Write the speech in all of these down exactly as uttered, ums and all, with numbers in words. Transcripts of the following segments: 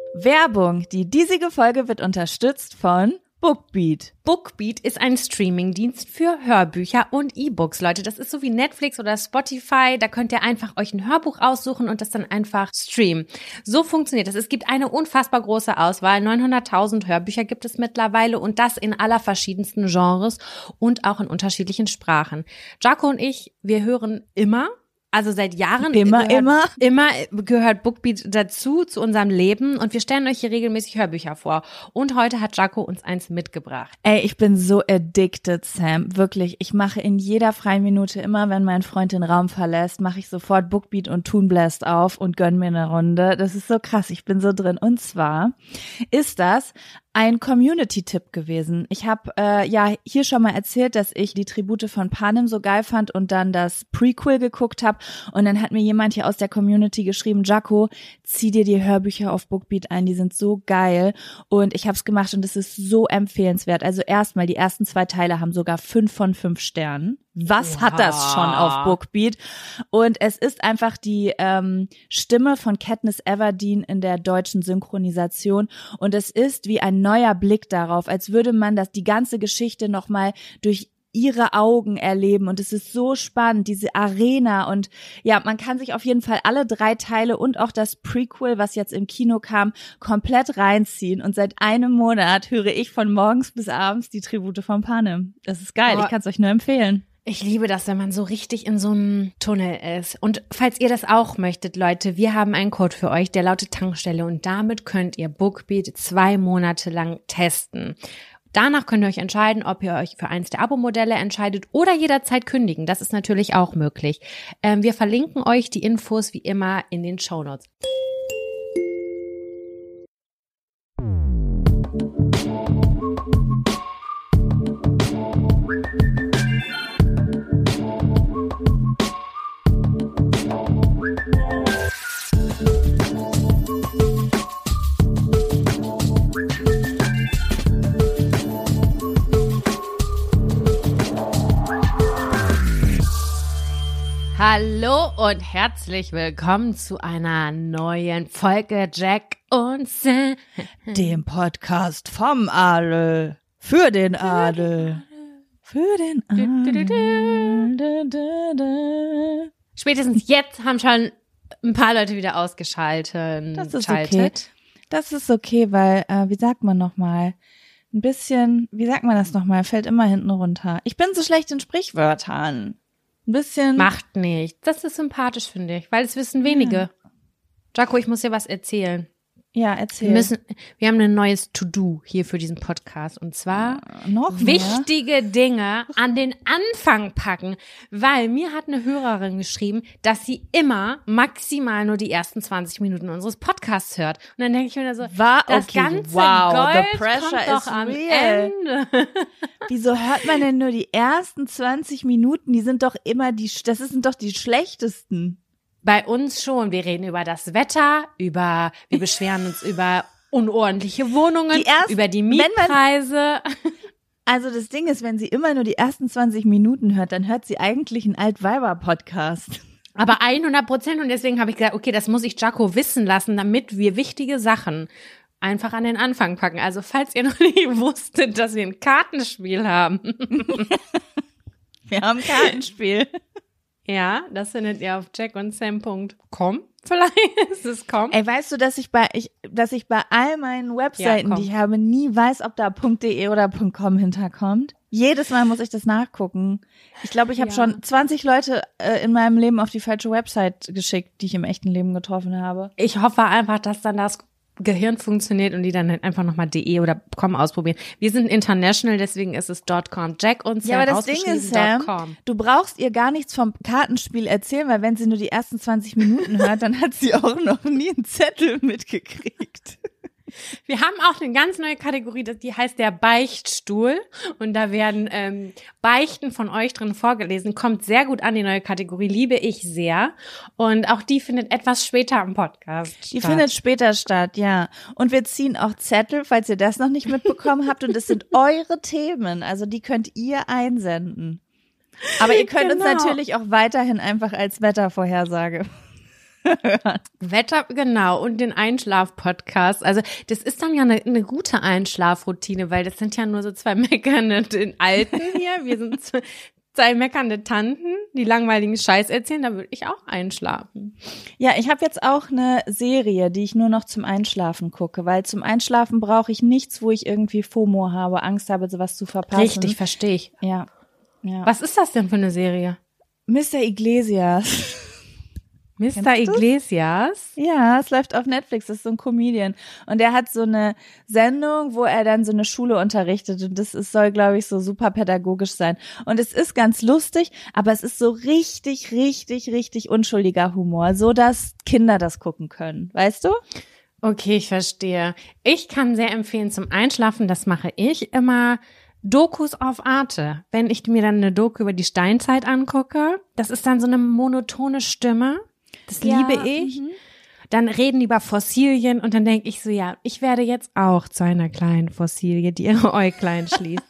Werbung. Die diesige Folge wird unterstützt von Bookbeat. Bookbeat ist ein Streamingdienst für Hörbücher und E-Books, Leute. Das ist so wie Netflix oder Spotify. Da könnt ihr einfach euch ein Hörbuch aussuchen und das dann einfach streamen. So funktioniert das. Es gibt eine unfassbar große Auswahl. neunhunderttausend Hörbücher gibt es mittlerweile und das in aller verschiedensten Genres und auch in unterschiedlichen Sprachen. Jaco und ich, wir hören immer, also seit Jahren Immer, gehört, immer? Immer gehört Bookbeat dazu, zu unserem Leben und wir stellen euch hier regelmäßig Hörbücher vor. Und heute hat Jaco uns eins mitgebracht. Ey, ich bin so addicted, Sam. Wirklich, ich mache in jeder freien Minute, immer wenn mein Freund den Raum verlässt, mache ich sofort Bookbeat und Toon Blast auf und gönn mir eine Runde. Das ist so krass, ich bin so drin. Und zwar ist das ein Community-Tipp gewesen. Ich habe äh, ja hier schon mal erzählt, dass ich die Tribute von Panem so geil fand und dann das Prequel geguckt habe. Und dann hat mir jemand hier aus der Community geschrieben, Jaco, zieh dir die Hörbücher auf Bookbeat ein, die sind so geil. Und ich habe es gemacht und es ist so empfehlenswert. Also erstmal, die ersten zwei Teile haben sogar fünf von fünf Sternen. Was wow. Hat das schon auf Bookbeat? Und es ist einfach die ähm, Stimme von Katniss Everdeen in der deutschen Synchronisation. Und es ist wie ein neuer Blick darauf, als würde man das die ganze Geschichte nochmal durch ihre Augen erleben und es ist so spannend, diese Arena und ja, man kann sich auf jeden Fall alle drei Teile und auch das Prequel, was jetzt im Kino kam, komplett reinziehen und seit einem Monat höre ich von morgens bis abends die Tribute von Panem. Das ist geil, oh. Ich kann es euch nur empfehlen. Ich liebe das, wenn man so richtig in so einem Tunnel ist. Und falls ihr das auch möchtet, Leute, wir haben einen Code für euch, der lautet Tankstelle und damit könnt ihr Bookbeat zwei Monate lang testen. Danach könnt ihr euch entscheiden, ob ihr euch für eins der Abo-Modelle entscheidet oder jederzeit kündigen. Das ist natürlich auch möglich. Ähm, wir verlinken euch die Infos wie immer in den Shownotes. Hallo und herzlich willkommen zu einer neuen Folge Jack und Sam, dem Podcast vom Adel, für den Adel, für den Adel. Spätestens jetzt haben schon ein paar Leute wieder ausgeschaltet. Das ist okay. Das ist okay, weil, äh, wie sagt man nochmal, ein bisschen, wie sagt man das nochmal, fällt immer hinten runter. Ich bin so schlecht in Sprichwörtern. Ein bisschen. Macht nichts. Das ist sympathisch, finde ich, weil es wissen wenige. Ja. Jaco, ich muss dir was erzählen. Ja, erzähl. Wir müssen, wir haben ein neues To-Do hier für diesen Podcast und zwar noch wichtige Dinge an den Anfang packen, weil mir hat eine Hörerin geschrieben, dass sie immer maximal nur die ersten zwanzig Minuten unseres Podcasts hört. Und dann denke ich mir so, War, das okay, ganze wow, Gold the pressure kommt doch is am real. Ende. Wieso hört man denn nur die ersten zwanzig Minuten? Die sind doch immer die, das sind doch die schlechtesten. Bei uns schon. Wir reden über das Wetter, über, wir beschweren uns über unordentliche Wohnungen, die ersten, über die Mietpreise. Man, also das Ding ist, wenn sie immer nur die ersten zwanzig Minuten hört, dann hört sie eigentlich einen Altweiber-Podcast. Aber hundert Prozent und deswegen habe ich gesagt, okay, das muss ich Jaco wissen lassen, damit wir wichtige Sachen einfach an den Anfang packen. Also falls ihr noch nicht wusstet, dass wir ein Kartenspiel haben. Wir haben ein Kartenspiel. Ja, das findet ihr auf jack und sam punkt com. Vielleicht ist es com. Ey, weißt du, dass ich bei ich, dass ich bei all meinen Webseiten, ja, die ich habe, nie weiß, ob da .de oder .com hinterkommt? Jedes Mal muss ich das nachgucken. Ich glaube, ich habe ja. schon zwanzig Leute äh, in meinem Leben auf die falsche Website geschickt, die ich im echten Leben getroffen habe. Ich hoffe einfach, dass dann das Gehirn funktioniert und die dann halt einfach nochmal .de oder .com ausprobieren. Wir sind international, deswegen ist es .com. Jack und Sam. Ja, aber das Ding ist, Sam, du brauchst ihr gar nichts vom Kartenspiel erzählen, weil wenn sie nur die ersten zwanzig Minuten hört, dann hat sie auch noch nie einen Zettel mitgekriegt. Wir haben auch eine ganz neue Kategorie, die heißt der Beichtstuhl und da werden ähm, Beichten von euch drin vorgelesen. Kommt sehr gut an, die neue Kategorie, liebe ich sehr und auch die findet etwas später im Podcast statt. Die findet später statt, ja. Und wir ziehen auch Zettel, falls ihr das noch nicht mitbekommen habt und es sind eure Themen, also die könnt ihr einsenden. Aber ihr könnt genau. uns natürlich auch weiterhin einfach als Wettervorhersage Wetter, genau, und den Einschlaf-Podcast. Also das ist dann ja eine, eine gute Einschlafroutine, weil das sind ja nur so zwei meckernde Alten hier. Wir sind zwei, zwei meckernde Tanten, die langweiligen Scheiß erzählen, da würde ich auch einschlafen. Ja, ich habe jetzt auch eine Serie, die ich nur noch zum Einschlafen gucke, weil zum Einschlafen brauche ich nichts, wo ich irgendwie FOMO habe, Angst habe, sowas zu verpassen. Richtig, verstehe ich. Ja, ja. Was ist das denn für eine Serie? Mister Iglesias. Mister Iglesias? Ja, es läuft auf Netflix, das ist so ein Comedian. Und der hat so eine Sendung, wo er dann so eine Schule unterrichtet und das ist, soll, glaube ich, so super pädagogisch sein. Und es ist ganz lustig, aber es ist so richtig, richtig, richtig unschuldiger Humor, so dass Kinder das gucken können, weißt du? Okay, ich verstehe. Ich kann sehr empfehlen zum Einschlafen, das mache ich immer, Dokus auf Arte. Wenn ich mir dann eine Doku über die Steinzeit angucke, das ist dann so eine monotone Stimme. Das Ja, liebe ich. mhm. Dann reden die über Fossilien und dann denke ich so, ja, ich werde jetzt auch zu einer kleinen Fossilie, die ihre Äuglein schließt.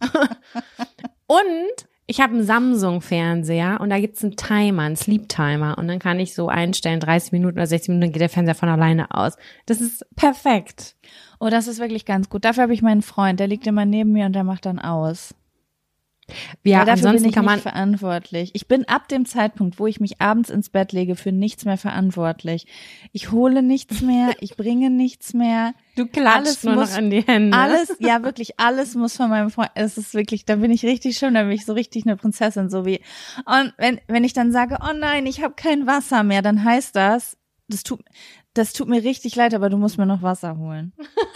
Und ich habe einen Samsung-Fernseher und da gibt's einen Timer, einen Sleep-Timer und dann kann ich so einstellen, dreißig Minuten oder sechzig Minuten, dann geht der Fernseher von alleine aus. Das ist perfekt. Oh, das ist wirklich ganz gut. Dafür habe ich meinen Freund, der liegt immer neben mir und der macht dann aus. Ja, Weil dafür ansonsten bin ich kann man nicht verantwortlich. Ich bin ab dem Zeitpunkt, wo ich mich abends ins Bett lege, für nichts mehr verantwortlich. Ich hole nichts mehr, ich bringe nichts mehr. Du klatschst alles nur muss, noch an die Hände. Alles, ja wirklich, alles muss von meinem Freund, es ist wirklich, da bin ich richtig schön, da bin ich so richtig eine Prinzessin, so wie, und wenn, wenn ich dann sage, oh nein, ich habe kein Wasser mehr, dann heißt das, das tut, das tut mir richtig leid, aber du musst mir noch Wasser holen.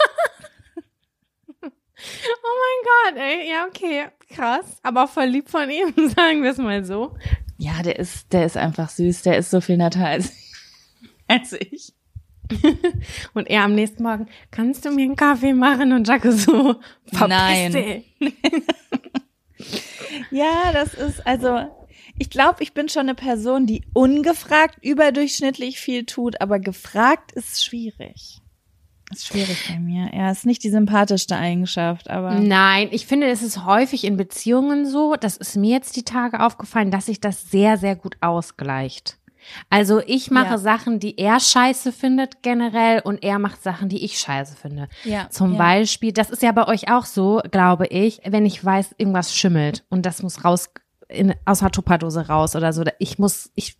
Oh mein Gott, ey, ja, okay, krass, aber voll lieb von ihm, sagen wir es mal so. Ja, der ist, der ist einfach süß, der ist so viel netter als, als ich. Und er am nächsten Morgen, kannst du mir einen Kaffee machen? Und Jaco so, verpiss Nein. dich. Ja, das ist, also, ich glaube, ich bin schon eine Person, die ungefragt überdurchschnittlich viel tut, aber gefragt ist schwierig. Ist schwierig bei mir. Er ist nicht die sympathischste Eigenschaft, aber. Nein, ich finde, es ist häufig in Beziehungen so, das ist mir jetzt die Tage aufgefallen, dass sich das sehr, sehr gut ausgleicht. Also ich mache Ja. Sachen, die er scheiße findet generell und er macht Sachen, die ich scheiße finde. Ja, Zum ja. Beispiel, das ist ja bei euch auch so, glaube ich, wenn ich weiß, irgendwas schimmelt und das muss raus, in, aus einer Tupperdose raus oder so. Ich muss, ich,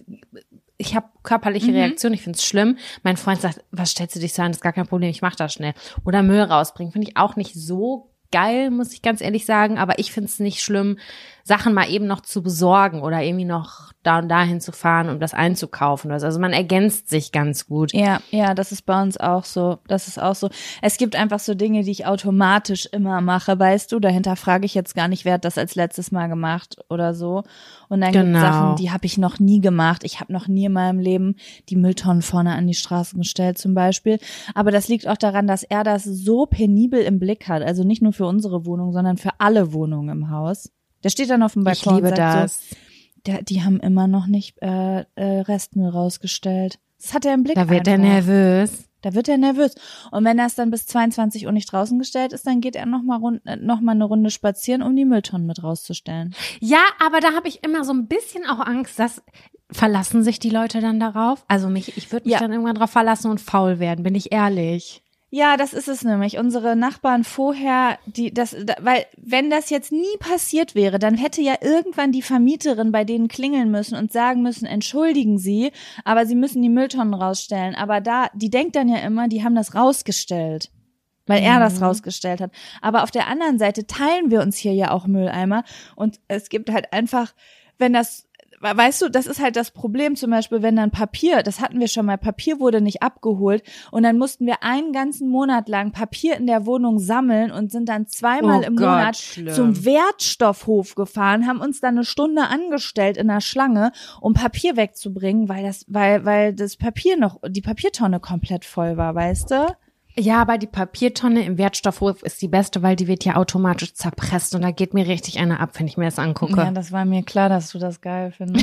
ich habe körperliche Mhm. Reaktion, ich find's schlimm. Mein Freund sagt, was stellst du dich so an, das ist gar kein Problem, ich mach das schnell. Oder Müll rausbringen, finde ich auch nicht so geil, muss ich ganz ehrlich sagen, aber ich find's nicht schlimm, Sachen mal eben noch zu besorgen oder irgendwie noch da und dahin zu fahren, um das einzukaufen. Also man ergänzt sich ganz gut. Ja, ja, das ist bei uns auch so. Das ist auch so. Es gibt einfach so Dinge, die ich automatisch immer mache, weißt du. Dahinter frage ich jetzt gar nicht, wer hat das als letztes Mal gemacht oder so. Und dann gibt Genau. es Sachen, die habe ich noch nie gemacht. Ich habe noch nie in meinem Leben die Mülltonnen vorne an die Straßen gestellt zum Beispiel. Aber das liegt auch daran, dass er das so penibel im Blick hat. Also nicht nur für unsere Wohnung, sondern für alle Wohnungen im Haus. Der steht dann auf dem Balkon Ich liebe und sagt das. so, der, die haben immer noch nicht äh, äh, Restmüll rausgestellt. Das hat er im Blick. Da wird er einfach. nervös. Da wird er nervös. Und wenn er es dann bis zweiundzwanzig Uhr nicht draußen gestellt ist, dann geht er noch mal, rund, äh, noch mal eine Runde spazieren, um die Mülltonnen mit rauszustellen. Ja, aber da habe ich immer so ein bisschen auch Angst, dass verlassen sich die Leute dann darauf? Also mich, ich würde mich Ja. dann irgendwann drauf verlassen und faul werden, bin ich ehrlich. Ja, das ist es nämlich. Unsere Nachbarn vorher, die das, da, weil wenn das jetzt nie passiert wäre, dann hätte ja irgendwann die Vermieterin bei denen klingeln müssen und sagen müssen, entschuldigen Sie, aber Sie müssen die Mülltonnen rausstellen. Aber da, die denkt dann ja immer, die haben das rausgestellt, weil er das rausgestellt hat. Aber auf der anderen Seite teilen wir uns hier ja auch Mülleimer und es gibt halt einfach, wenn das weißt du, das ist halt das Problem, zum Beispiel, wenn dann Papier, das hatten wir schon mal, Papier wurde nicht abgeholt und dann mussten wir einen ganzen Monat lang Papier in der Wohnung sammeln und sind dann zweimal Oh im Gott, Monat schlimm. zum Wertstoffhof gefahren, haben uns dann eine Stunde angestellt in der Schlange, um Papier wegzubringen, weil das, weil, weil das Papier noch, die Papiertonne komplett voll war, weißt du? Ja, aber die Papiertonne im Wertstoffhof ist die beste, weil die wird ja automatisch zerpresst und da geht mir richtig eine ab, wenn ich mir das angucke. Ja, das war mir klar, dass du das geil findest.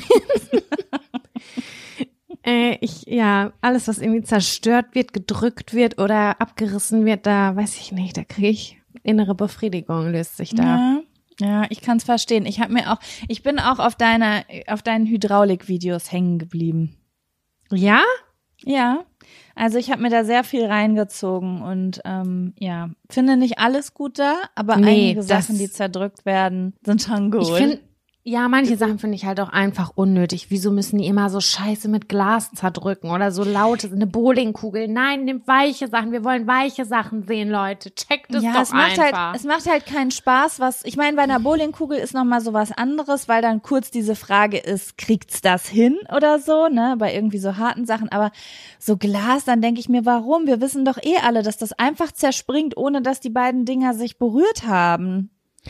Äh, ich, ja, alles, was irgendwie zerstört wird, gedrückt wird oder abgerissen wird, da weiß ich nicht, da kriege ich innere Befriedigung, löst sich da. Ja, ja, ich kann es verstehen. Ich habe mir auch, ich bin auch auf deiner, auf deinen Hydraulikvideos hängen geblieben. Ja? Ja, also ich habe mir da sehr viel reingezogen und ähm, ja, finde nicht alles gut da, aber Nee, einige das- Sachen, die zerdrückt werden, sind schon gut. Ich finde, ja, manche Sachen finde ich halt auch einfach unnötig. Wieso müssen die immer so Scheiße mit Glas zerdrücken oder so laute, eine Bowlingkugel? Nein, nehmt weiche Sachen. Wir wollen weiche Sachen sehen, Leute. Checkt es ja, doch es macht einfach. halt, es macht halt keinen Spaß, was, ich meine, bei einer Bowlingkugel ist nochmal so was anderes, weil dann kurz diese Frage ist, kriegt's das hin oder so, ne, bei irgendwie so harten Sachen, aber so Glas, dann denke ich mir, warum? Wir wissen doch eh alle, dass das einfach zerspringt, ohne dass die beiden Dinger sich berührt haben.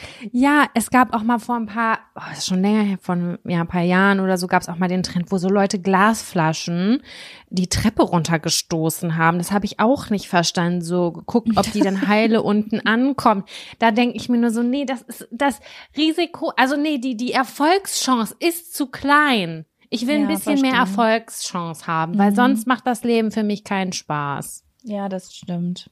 Ja, es gab auch mal vor ein paar, oh, das ist schon länger her, von ja, ein paar Jahren oder so, gab es auch mal den Trend, wo so Leute Glasflaschen die Treppe runtergestoßen haben. Das habe ich auch nicht verstanden. So geguckt, ob die dann heile unten ankommen. Da denke ich mir nur so, nee, das ist das Risiko, also nee, die die Erfolgschance ist zu klein. Ich will ein Ja, bisschen mehr verstehe. Erfolgschance haben, weil Mhm. sonst macht das Leben für mich keinen Spaß. Ja, das stimmt.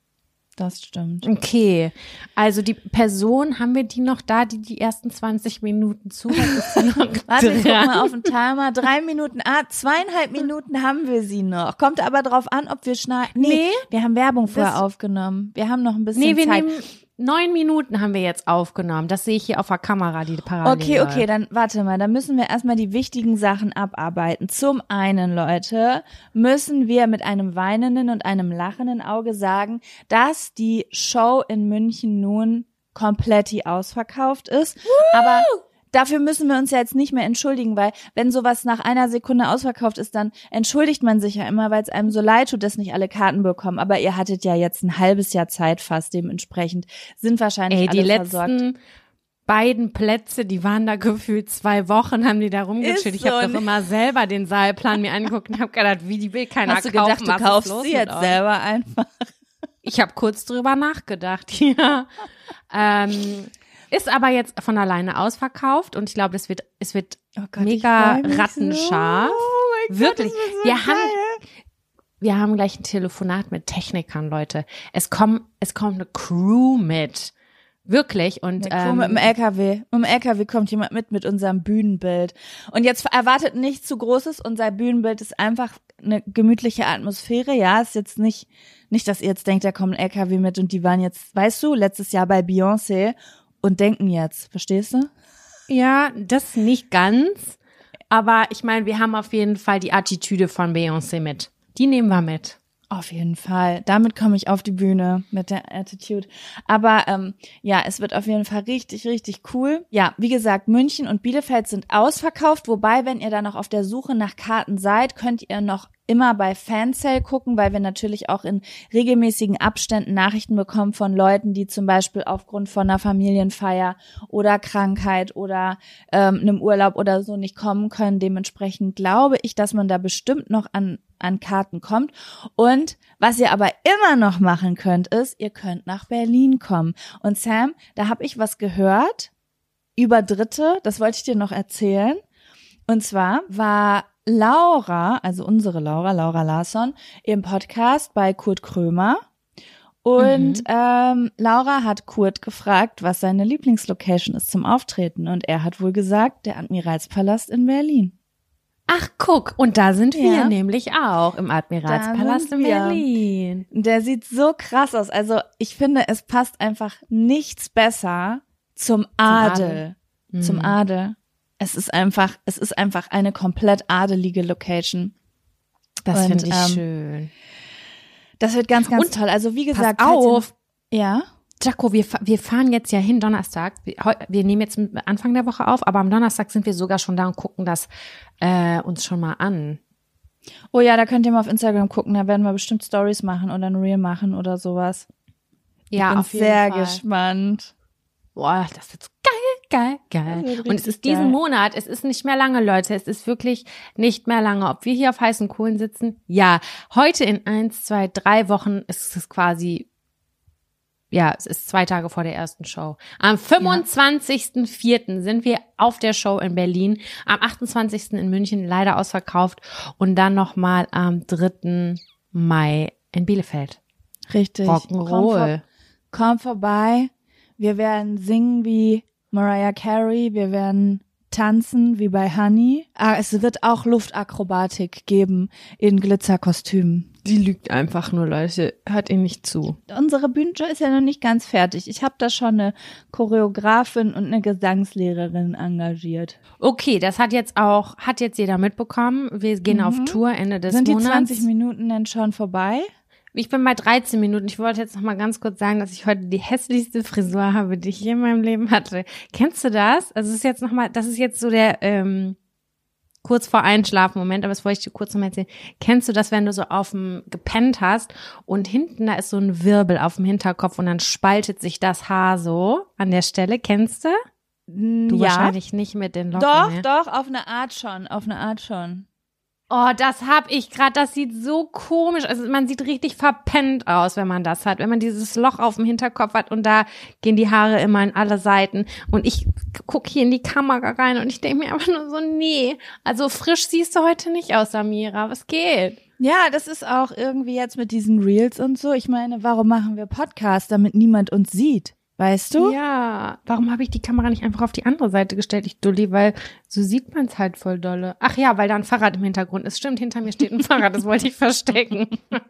Das stimmt. Okay, also die Person, haben wir die noch da, die die ersten zwanzig Minuten zuhört? Ist sie noch Warte, ich guck dran? mal auf den Timer. Drei Minuten, ah, zweieinhalb Minuten haben wir sie noch. Kommt aber drauf an, ob wir schneiden. Nee, Nee, wir haben Werbung vorher das- aufgenommen. Wir haben noch ein bisschen Nee, wir Zeit. nehmen neun Minuten haben wir jetzt aufgenommen. Das sehe ich hier auf der Kamera, die parallel Okay, okay, läuft. dann warte mal, dann müssen wir erstmal die wichtigen Sachen abarbeiten. Zum einen, Leute, müssen wir mit einem weinenden und einem lachenden Auge sagen, dass die Show in München nun komplett ausverkauft ist. Aber dafür müssen wir uns ja jetzt nicht mehr entschuldigen, weil wenn sowas nach einer Sekunde ausverkauft ist, dann entschuldigt man sich ja immer, weil es einem so leid tut, dass nicht alle Karten bekommen. Aber ihr hattet ja jetzt ein halbes Jahr Zeit fast, dementsprechend sind wahrscheinlich Ey, die alle letzten versorgt. beiden Plätze, die waren da gefühlt zwei Wochen, haben die da rumgechillt. Ist Ich habe so, doch immer selber den Saalplan mir angeguckt und habe gedacht, wie die will keiner Hast du kaufen. gedacht, du was ist kaufst los sie mit jetzt euch? selber einfach? Ich habe kurz drüber nachgedacht, ja. ähm, ist aber jetzt von alleine ausverkauft und ich glaube, es wird, es wird Oh Gott, mega ich freu mich rattenscharf. So. Oh mein Wirklich. Gott, das wird so Wir haben, geil. wir haben gleich ein Telefonat mit Technikern, Leute. Es kommt, es kommt eine Crew mit. Wirklich. Und, Der Crew ähm, mit dem L K W. Mit dem L K W kommt jemand mit mit unserem Bühnenbild. Und jetzt erwartet nichts zu Großes. Unser Bühnenbild ist einfach eine gemütliche Atmosphäre. Ja, ist jetzt nicht, nicht, dass ihr jetzt denkt, da kommt ein L K W mit und die waren jetzt, weißt du, letztes Jahr bei Beyoncé und denken jetzt. Verstehst du? ja, das nicht ganz. Aber ich meine, wir haben auf jeden Fall die Attitüde von Beyoncé mit. Die nehmen wir mit. Auf jeden Fall. Damit komme ich auf die Bühne mit der Attitude. Aber ähm, ja, es wird auf jeden Fall richtig, richtig cool. Ja, wie gesagt, München und Bielefeld sind ausverkauft. Wobei, wenn ihr da noch auf der Suche nach Karten seid, könnt ihr noch immer bei Fansale gucken, weil wir natürlich auch in regelmäßigen Abständen Nachrichten bekommen von Leuten, die zum Beispiel aufgrund von einer Familienfeier oder Krankheit oder ähm, einem Urlaub oder so nicht kommen können. Dementsprechend glaube ich, dass man da bestimmt noch an an Karten kommt. Und was ihr aber immer noch machen könnt, ist, ihr könnt nach Berlin kommen. Und Sam, da habe ich was gehört über Dritte, das wollte ich dir noch erzählen. Und zwar war Laura, also unsere Laura, Laura Larsson, im Podcast bei Kurt Krömer. Und Mhm. ähm, Laura hat Kurt gefragt, was seine Lieblingslocation ist zum Auftreten. Und er hat wohl gesagt, der Admiralspalast in Berlin. Ach, guck. Und da sind wir Ja. nämlich auch im Admiralspalast Da in sind wir. Berlin. Der sieht so krass aus. Also ich finde, es passt einfach nichts besser zum Adel. Zum Mhm. Adel. Es ist einfach, es ist einfach eine komplett adelige Location. Das Und, finde ich ähm, schön. Das wird ganz, ganz Und toll. Also wie gesagt, Pass falls ihr auf, noch- ja. Jaco, wir, fa- wir fahren jetzt ja hin Donnerstag. Wir, heu- wir nehmen jetzt Anfang der Woche auf, aber am Donnerstag sind wir sogar schon da und gucken das äh, uns schon mal an. Oh ja, da könnt ihr mal auf Instagram gucken. Da werden wir bestimmt Stories machen oder ein Reel machen oder sowas. Ja, Bin auf jeden sehr Fall. gespannt. Boah, das wird so geil, geil, geil. Das wird Und es richtig ist diesen geil. Monat, es ist nicht mehr lange, Leute. Es ist wirklich nicht mehr lange. Ob wir hier auf heißen Kohlen sitzen? Ja. Heute in eins, zwei, drei Wochen ist es quasi, ja, es ist zwei Tage vor der ersten Show. Am fünfundzwanzigsten vierten sind wir auf der Show in Berlin. Am achtundzwanzigsten in München, leider ausverkauft. Und dann nochmal am dritten Mai in Bielefeld. Richtig. Komm, vor, Rock'n'Roll. komm vorbei. Wir werden singen wie Mariah Carey. Wir werden tanzen wie bei Honey. Ah, es wird auch Luftakrobatik geben in Glitzerkostümen. Die lügt einfach nur, Leute. Hört ihr nicht zu. Unsere Bühnenshow ist ja noch nicht ganz fertig. Ich habe da schon eine Choreografin und eine Gesangslehrerin engagiert. Okay, das hat jetzt auch, hat jetzt jeder mitbekommen. Wir gehen mhm. auf Tour Ende des Sind Monats. Sind die zwanzig Minuten denn schon vorbei? Ich bin bei dreizehn Minuten. Ich wollte jetzt noch mal ganz kurz sagen, dass ich heute die hässlichste Frisur habe, die ich je in meinem Leben hatte. Kennst du das? Also es ist jetzt noch mal, das ist jetzt so der ähm, kurz vor Einschlafen Moment, aber das wollte ich dir kurz noch mal erzählen. Kennst du das, wenn du so auf dem gepennt hast und hinten da ist so ein Wirbel auf dem Hinterkopf und dann spaltet sich das Haar so an der Stelle? Kennst du? Du ja. wahrscheinlich nicht mit den Locken. Doch, mehr. doch, auf eine Art schon, auf eine Art schon. Oh, das hab ich gerade, das sieht so komisch, also man sieht richtig verpennt aus, wenn man das hat, wenn man dieses Loch auf dem Hinterkopf hat und da gehen die Haare immer in alle Seiten und ich gucke hier in die Kamera rein und ich denke mir einfach nur so, nee, also frisch siehst du heute nicht aus, Samira, was geht? Ja, das ist auch irgendwie jetzt mit diesen Reels und so, ich meine, warum machen wir Podcasts, damit niemand uns sieht? Weißt du? Ja, warum habe ich die Kamera nicht einfach auf die andere Seite gestellt, ich Dulli, weil so sieht man es halt voll dolle. Ach ja, weil da ein Fahrrad im Hintergrund ist. Stimmt, hinter mir steht ein Fahrrad, das wollte ich verstecken.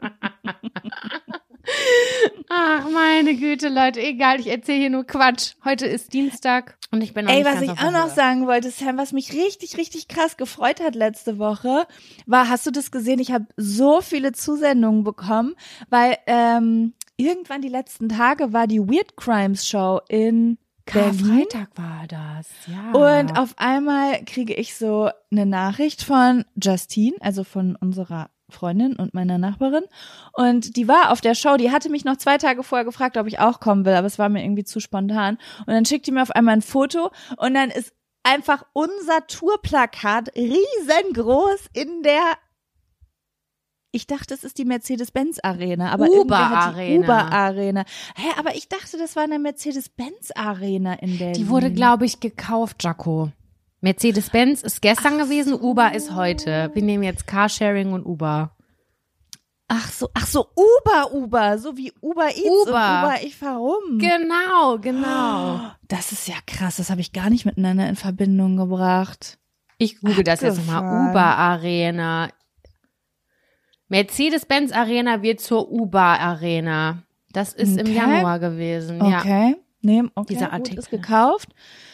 Ach, meine Güte, Leute, egal, ich erzähle hier nur Quatsch. Heute ist Dienstag und ich bin noch Ey, nicht was ganz ich auf auch der noch Höhe. sagen wollte, Sam, was mich richtig, richtig krass gefreut hat letzte Woche, war, hast du das gesehen? Ich habe so viele Zusendungen bekommen, weil ähm, irgendwann die letzten Tage war die Weird Crimes Show in Berlin. Karfreitag war das, ja. Und auf einmal kriege ich so eine Nachricht von Justine, also von unserer Freundin und meiner Nachbarin. Und die war auf der Show, die hatte mich noch zwei Tage vorher gefragt, ob ich auch kommen will, aber es war mir irgendwie zu spontan. Und dann schickt die mir auf einmal ein Foto und dann ist einfach unser Tourplakat riesengroß in der, ich dachte, es ist die Mercedes-Benz-Arena, aber irgendwie hat die Uber-Arena. Uber-Arena. Hä, aber ich dachte, das war eine Mercedes-Benz-Arena in Berlin. Die wurde, glaube ich, gekauft, Jaco. Mercedes-Benz ist gestern Ach gewesen, so. Uber ist heute. Wir nehmen jetzt Carsharing und Uber. Ach so, ach so, Uber, Uber, so wie Uber Eats Uber. und Uber, ich fahr rum. Genau, genau. Das ist ja krass, das habe ich gar nicht miteinander in Verbindung gebracht. Ich google das jetzt nochmal. Abgefahren. Uber-Arena. Mercedes-Benz-Arena wird zur Uber-Arena. Das ist Okay. im Januar gewesen, ja. Okay, nee, okay, Dieser gut, Artikel. ist gekauft.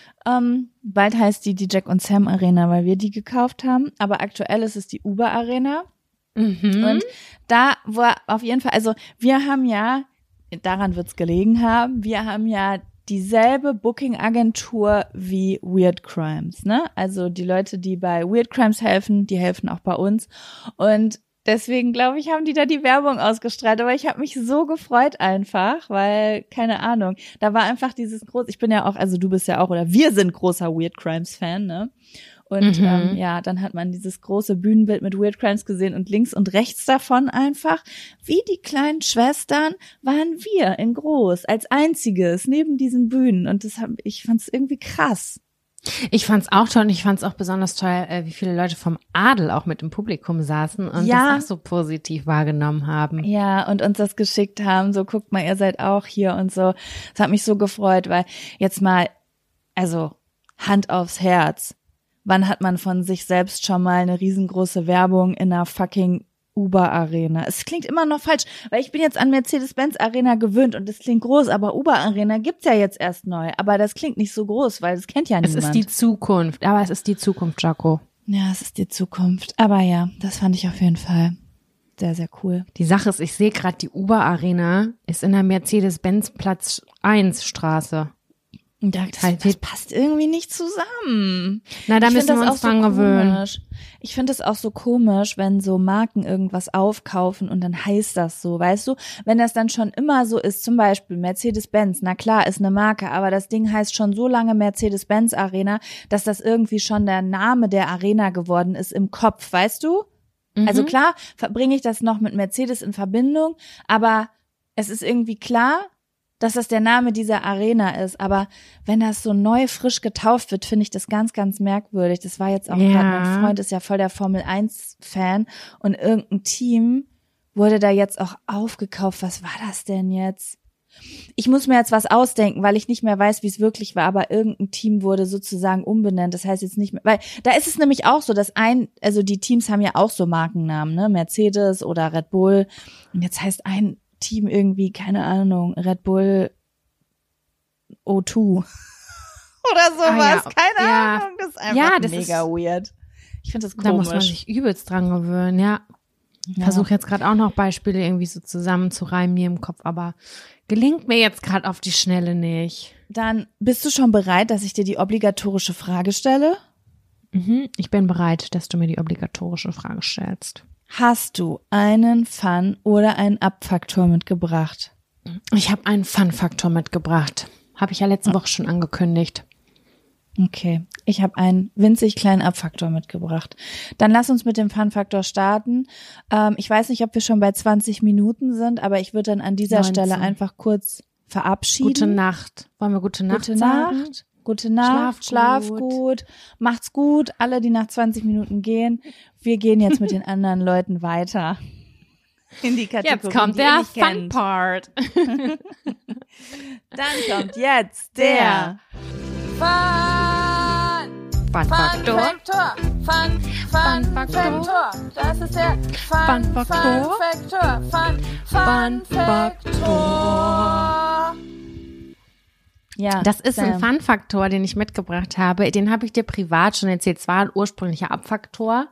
Ähm, bald heißt die die Jack und Sam Arena, weil wir die gekauft haben. Aber aktuell ist es die Uber Arena. Mhm. Und da war auf jeden Fall, also wir haben ja, daran wird's gelegen haben, wir haben ja dieselbe Booking-Agentur wie Weird Crimes, ne? Also die Leute, die bei Weird Crimes helfen, die helfen auch bei uns. Und deswegen, glaube ich, haben die da die Werbung ausgestrahlt. Aber ich habe mich so gefreut einfach, weil, keine Ahnung, da war einfach dieses groß, ich bin ja auch, also du bist ja auch, oder wir sind großer Weird Crimes-Fan, ne? Und Mhm. ähm, ja, dann hat man dieses große Bühnenbild mit Weird Crimes gesehen und links und rechts davon einfach, wie die kleinen Schwestern, waren wir in groß, als einziges, neben diesen Bühnen. Und das hab, ich fand es irgendwie krass. Ich fand's auch toll und ich fand's auch besonders toll, äh, wie viele Leute vom Adel auch mit im Publikum saßen und Ja. das auch so positiv wahrgenommen haben. Ja, und uns das geschickt haben, so guckt mal, ihr seid auch hier und so. Das hat mich so gefreut, weil jetzt mal, also Hand aufs Herz, wann hat man von sich selbst schon mal eine riesengroße Werbung in einer fucking Uber-Arena? Es klingt immer noch falsch, weil ich bin jetzt an Mercedes-Benz-Arena gewöhnt und das klingt groß, aber Uber-Arena gibt's ja jetzt erst neu. Aber das klingt nicht so groß, weil das kennt ja Es niemand. ist die Zukunft, aber es ist die Zukunft, Jaco. Ja, es ist die Zukunft. Aber ja, das fand ich auf jeden Fall sehr, sehr cool. Die Sache ist, ich sehe gerade, die Uber-Arena ist in der Mercedes-Benz Platz eins Straße. Und da, das, das passt irgendwie nicht zusammen. Na, da Ich müssen find wir das uns auch dran so gewöhnen. komisch. Ich finde es auch so komisch, wenn so Marken irgendwas aufkaufen und dann heißt das so, weißt du? Wenn das dann schon immer so ist, zum Beispiel Mercedes-Benz, na klar, ist eine Marke, aber das Ding heißt schon so lange Mercedes-Benz Arena, dass das irgendwie schon der Name der Arena geworden ist im Kopf, weißt du? Mhm. Also klar, verbringe ich das noch mit Mercedes in Verbindung, aber es ist irgendwie klar, dass das der Name dieser Arena ist. Aber wenn das so neu, frisch getauft wird, finde ich das ganz, ganz merkwürdig. Das war jetzt auch Ja. gerade, mein Freund ist ja voll der Formel eins Fan und irgendein Team wurde da jetzt auch aufgekauft. Was war das denn jetzt? Ich muss mir jetzt was ausdenken, weil ich nicht mehr weiß, wie es wirklich war, aber irgendein Team wurde sozusagen umbenannt. Das heißt jetzt nicht mehr, weil da ist es nämlich auch so, dass ein, also die Teams haben ja auch so Markennamen, ne, Mercedes oder Red Bull. Und jetzt heißt ein Team irgendwie, keine Ahnung, Red Bull O zwei oder sowas, ah, ja. keine ja. Ahnung. Das ist einfach ja, das mega ist, weird. Ich finde das komisch. Da muss man sich übelst dran gewöhnen, ja. Ich ja. versuche jetzt gerade auch noch Beispiele irgendwie so zusammenzureimen mir im Kopf, aber gelingt mir jetzt gerade auf die Schnelle nicht. Dann bist du schon bereit, dass ich dir die obligatorische Frage stelle? Mhm, ich bin bereit, dass du mir die obligatorische Frage stellst. Hast du einen Fun- oder einen Up-Faktor mitgebracht? Ich habe einen Fun-Faktor mitgebracht. Habe ich ja letzte Woche schon angekündigt. Okay, ich habe einen winzig kleinen Up-Faktor mitgebracht. Dann lass uns mit dem Fun-Faktor starten. Ähm, ich weiß nicht, ob wir schon bei zwanzig Minuten sind, aber ich würde dann an dieser neunzehn Stelle einfach kurz verabschieden. Gute Nacht. Wollen wir gute Nacht gute sagen? Nacht. Gute Nacht, schlaf, schlaf gut. gut, macht's gut, alle, die nach zwanzig Minuten gehen. Wir gehen jetzt mit den anderen Leuten weiter in die Kategorie. Jetzt kommt der Fun-Part. Dann kommt jetzt der Fun! Fun-Faktor. Fun, Fun, Faktor. Das ist der Fun, Fun Faktor. Fun, Fun Faktor. Ja, das ist Sam. ein Fun-Faktor, den ich mitgebracht habe. Den habe ich dir privat schon erzählt. Es war ein ursprünglicher Up-Faktor.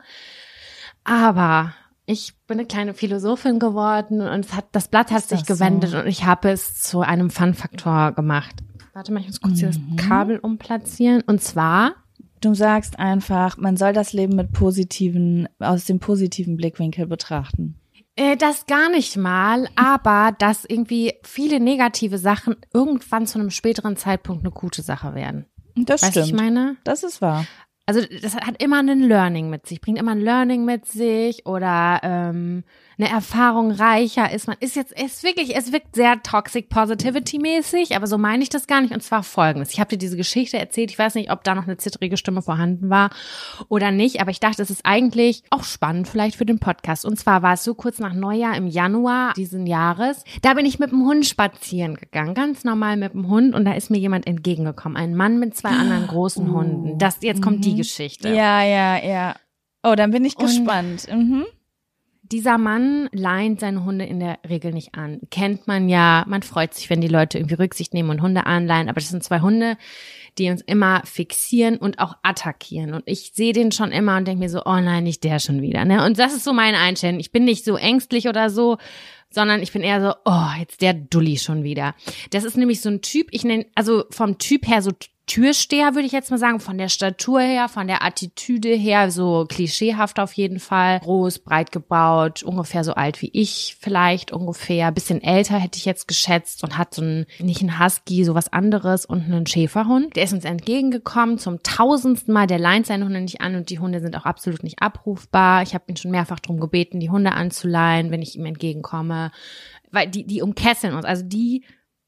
Aber ich bin eine kleine Philosophin geworden und es hat, das Blatt hat sich gewendet so? und ich habe es zu einem Fun-Faktor gemacht. Warte mal, ich muss kurz hier mhm. das Kabel umplatzieren. Und zwar... Du sagst einfach, man soll das Leben mit positiven, aus dem positiven Blickwinkel betrachten. Äh, das gar nicht mal, aber dass irgendwie viele negative Sachen irgendwann zu einem späteren Zeitpunkt eine gute Sache werden. Das weißt stimmt. Ich meine? Das ist wahr. Also das hat immer ein Learning mit sich, bringt immer ein Learning mit sich oder ähm, eine Erfahrung reicher ist man. Ist jetzt, ist wirklich, es wirkt sehr Toxic Positivity mäßig, aber so meine ich das gar nicht. Und zwar Folgendes: Ich habe dir diese Geschichte erzählt. Ich weiß nicht, ob da noch eine zittrige Stimme vorhanden war oder nicht, aber ich dachte, es ist eigentlich auch spannend vielleicht für den Podcast. Und zwar war es so kurz nach Neujahr im Januar diesen Jahres. Da bin ich mit dem Hund spazieren gegangen, ganz normal mit dem Hund, und da ist mir jemand entgegengekommen, ein Mann mit zwei anderen großen uh, Hunden. Das jetzt kommt mhm. die Geschichte. Ja, ja, ja. Oh, dann bin ich gespannt. Mhm. Dieser Mann leint seine Hunde in der Regel nicht an. Kennt man ja, man freut sich, wenn die Leute irgendwie Rücksicht nehmen und Hunde anleihen, aber das sind zwei Hunde, die uns immer fixieren und auch attackieren. Und ich sehe den schon immer und denke mir so, oh nein, nicht der schon wieder. Ne? Und das ist so meine Einstellung. Ich bin nicht so ängstlich oder so, sondern ich bin eher so, oh, jetzt der Dulli schon wieder. Das ist nämlich so ein Typ, ich nenne, also vom Typ her so Türsteher, würde ich jetzt mal sagen, von der Statur her, von der Attitüde her, so klischeehaft auf jeden Fall. Groß, breit gebaut, ungefähr so alt wie ich vielleicht ungefähr. Bisschen älter hätte ich jetzt geschätzt und hat so ein, nicht ein Husky, so was anderes und einen Schäferhund. Der ist uns entgegengekommen zum tausendsten Mal. Der leint seine Hunde nicht an und die Hunde sind auch absolut nicht abrufbar. Ich habe ihn schon mehrfach darum gebeten, die Hunde anzuleihen, wenn ich ihm entgegenkomme. Weil die, die umkesseln uns. Also die,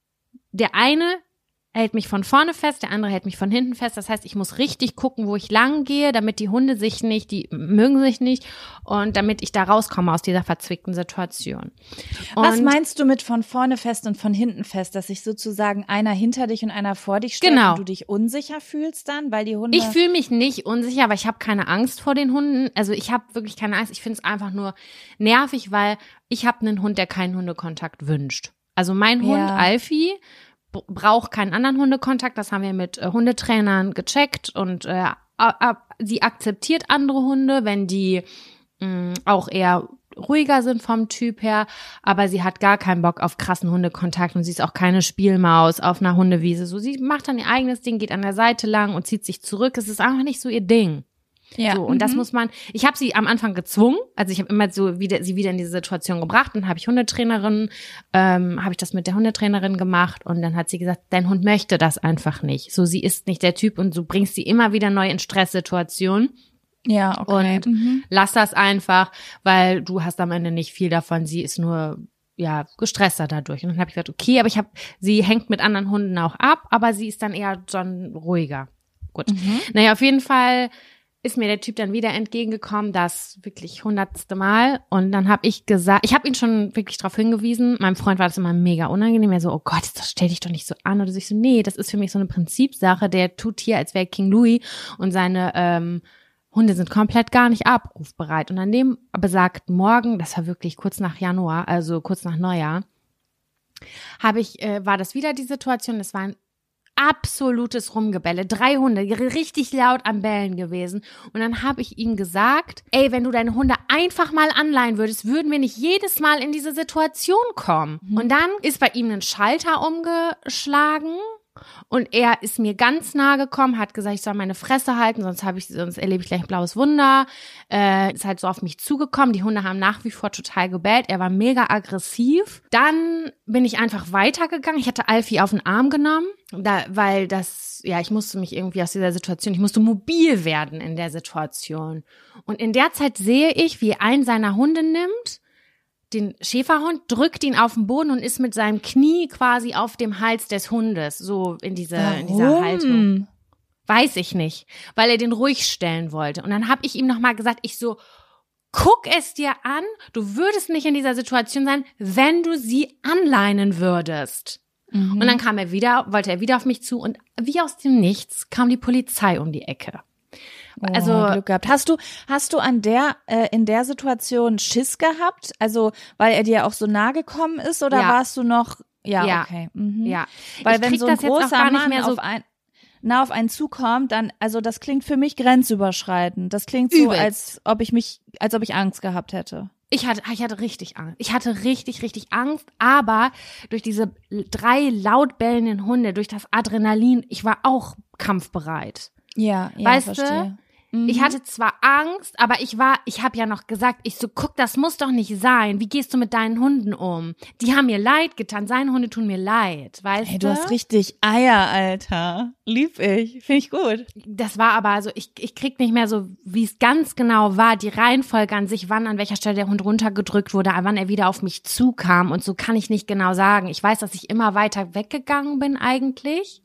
der eine hält mich von vorne fest, der andere hält mich von hinten fest. Das heißt, ich muss richtig gucken, wo ich lang gehe, damit die Hunde sich nicht, die mögen sich nicht und damit ich da rauskomme aus dieser verzwickten Situation. Und was meinst du mit von vorne fest und von hinten fest, dass sich sozusagen einer hinter dich und einer vor dich stellt genau. und du dich unsicher fühlst dann, weil die Hunde... Ich fühle mich nicht unsicher, aber ich habe keine Angst vor den Hunden. Also ich habe wirklich keine Angst. Ich finde es einfach nur nervig, weil ich habe einen Hund, der keinen Hundekontakt wünscht. Also mein Hund, ja. Alfie, braucht keinen anderen Hundekontakt. Das haben wir mit äh, Hundetrainern gecheckt und äh, ab, sie akzeptiert andere Hunde, wenn die mh, auch eher ruhiger sind vom Typ her, aber sie hat gar keinen Bock auf krassen Hundekontakt und sie ist auch keine Spielmaus auf einer Hundewiese. So, sie macht dann ihr eigenes Ding, geht an der Seite lang und zieht sich zurück. Es ist einfach nicht so ihr Ding. Ja. So, und mhm. das muss man, ich habe sie am Anfang gezwungen, also ich habe immer so wieder sie wieder in diese Situation gebracht, dann habe ich Hundetrainerin, ähm, habe ich das mit der Hundetrainerin gemacht und dann hat sie gesagt, dein Hund möchte das einfach nicht. So, sie ist nicht der Typ und du bringst sie immer wieder neu in Stresssituationen. Ja, okay. Und mhm. lass das einfach, weil du hast am Ende nicht viel davon, sie ist nur ja gestresster dadurch. Und dann habe ich gesagt, okay, aber ich habe, sie hängt mit anderen Hunden auch ab, aber sie ist dann eher schon ruhiger. Gut. Mhm. Naja, auf jeden Fall ist mir der Typ dann wieder entgegengekommen, das wirklich hundertste Mal. Und dann habe ich gesagt, ich habe ihn schon wirklich darauf hingewiesen, meinem Freund war das immer mega unangenehm, er so, oh Gott, das stell dich doch nicht so an. Oder so, ich so, nee, das ist für mich so eine Prinzipsache, der tut hier, als wäre King Louis und seine ähm, Hunde sind komplett gar nicht abrufbereit. Und an dem besagten Morgen, das war wirklich kurz nach Januar, also kurz nach Neujahr, habe ich, äh, war das wieder die Situation, es war ein absolutes Rumgebelle, drei Hunde, richtig laut am Bellen gewesen. Und dann habe ich ihm gesagt, ey, wenn du deine Hunde einfach mal anleihen würdest, würden wir nicht jedes Mal in diese Situation kommen. Mhm. Und dann ist bei ihm ein Schalter umgeschlagen und er ist mir ganz nahe gekommen, hat gesagt, ich soll meine Fresse halten, sonst habe ich, sonst erlebe ich gleich ein blaues Wunder. Äh, ist halt so auf mich zugekommen. Die Hunde haben nach wie vor total gebellt. Er war mega aggressiv. Dann bin ich einfach weitergegangen. Ich hatte Alfie auf den Arm genommen, da, weil das, ja, ich musste mich irgendwie aus dieser Situation, ich musste mobil werden in der Situation. Und in der Zeit sehe ich, wie ein seiner Hunde nimmt, den Schäferhund, drückt ihn auf den Boden und ist mit seinem Knie quasi auf dem Hals des Hundes, so in, diese, in dieser Haltung. Weiß ich nicht, weil er den ruhig stellen wollte. Und dann habe ich ihm nochmal gesagt, ich so, guck es dir an, du würdest nicht in dieser Situation sein, wenn du sie anleinen würdest. Mhm. Und dann kam er wieder, wollte er wieder auf mich zu und wie aus dem Nichts kam die Polizei um die Ecke. Also oh, Glück gehabt. Hast du hast du an der äh, in der Situation Schiss gehabt? Also weil er dir auch so nah gekommen ist oder ja. warst du noch? Ja, ja. okay. Mhm. Ja. Weil ich wenn so ein großer Mann so auf ein nah auf einen zukommt, dann also das klingt für mich grenzüberschreitend. Das klingt so, Übelst. als ob ich mich, als ob ich Angst gehabt hätte. Ich hatte, ich hatte richtig Angst. Ich hatte richtig, richtig Angst, aber durch diese drei laut bellenden Hunde, durch das Adrenalin, ich war auch kampfbereit. Ja, ja, weißt verstehe. du? Ich hatte zwar Angst, aber ich war, ich habe ja noch gesagt, ich so, guck, das muss doch nicht sein. Wie gehst du mit deinen Hunden um? Die haben mir leid getan, seine Hunde tun mir leid, weißt hey, du? du hast richtig Eier, Alter. Lieb ich, finde ich gut. Das war aber, also ich, ich krieg nicht mehr so, wie es ganz genau war, die Reihenfolge an sich, wann, an welcher Stelle der Hund runtergedrückt wurde, wann er wieder auf mich zukam und so kann ich nicht genau sagen. Ich weiß, dass ich immer weiter weggegangen bin eigentlich,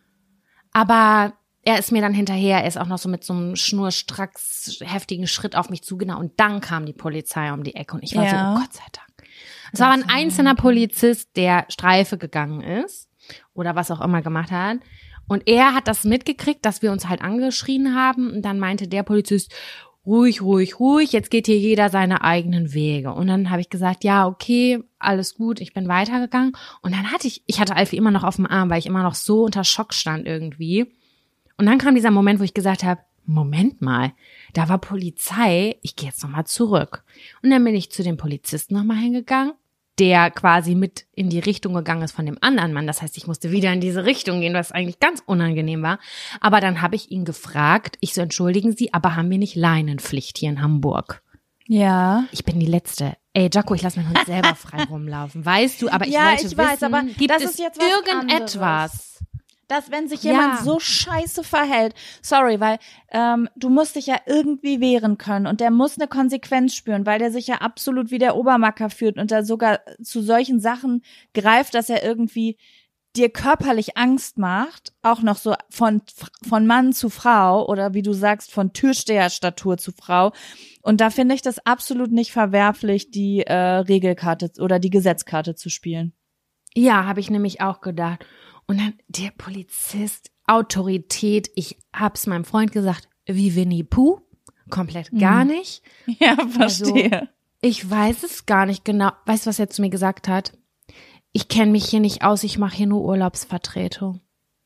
aber er ist mir dann hinterher, er ist auch noch so mit so einem schnurstracks heftigen Schritt auf mich zu, genau. Und dann kam die Polizei um die Ecke und ich war ja. so, oh Gott sei Dank. Es war ein einzelner Polizist, der Streife gegangen ist oder was auch immer gemacht hat. Und er hat das mitgekriegt, dass wir uns halt angeschrien haben. Und dann meinte der Polizist, ruhig, ruhig, ruhig, jetzt geht hier jeder seine eigenen Wege. Und dann habe ich gesagt, ja, okay, alles gut, ich bin weitergegangen. Und dann hatte ich, ich hatte Alfie immer noch auf dem Arm, weil ich immer noch so unter Schock stand irgendwie. Und dann kam dieser Moment, wo ich gesagt habe, Moment mal, da war Polizei, ich gehe jetzt nochmal zurück. Und dann bin ich zu dem Polizisten nochmal hingegangen, der quasi mit in die Richtung gegangen ist von dem anderen Mann. Das heißt, ich musste wieder in diese Richtung gehen, was eigentlich ganz unangenehm war. Aber dann habe ich ihn gefragt, ich so, entschuldigen Sie, aber haben wir nicht Leinenpflicht hier in Hamburg? Ja. Ich bin die Letzte. Ey, Jaco, ich lasse meinen Hund selber frei rumlaufen. Weißt du, aber ich ja, wollte ich wissen, weiß, aber gibt das es ist jetzt was irgendetwas? Anderes. Dass wenn sich jemand Ja. so scheiße verhält, sorry, weil ähm, du musst dich ja irgendwie wehren können und der muss eine Konsequenz spüren, weil der sich ja absolut wie der Obermacker fühlt und da sogar zu solchen Sachen greift, dass er irgendwie dir körperlich Angst macht, auch noch so von von Mann zu Frau oder wie du sagst, von Türsteherstatur zu Frau. Und da finde ich das absolut nicht verwerflich, die äh, Regelkarte oder die Gesetzkarte zu spielen. Ja, habe ich nämlich auch gedacht. Und dann der Polizist, Autorität, ich hab's meinem Freund gesagt, wie Winnie Pooh, komplett gar Mhm. nicht. Ja, verstehe. Also, ich weiß es gar nicht genau. Weißt du, was er zu mir gesagt hat? Ich kenne mich hier nicht aus, ich mache hier nur Urlaubsvertretung.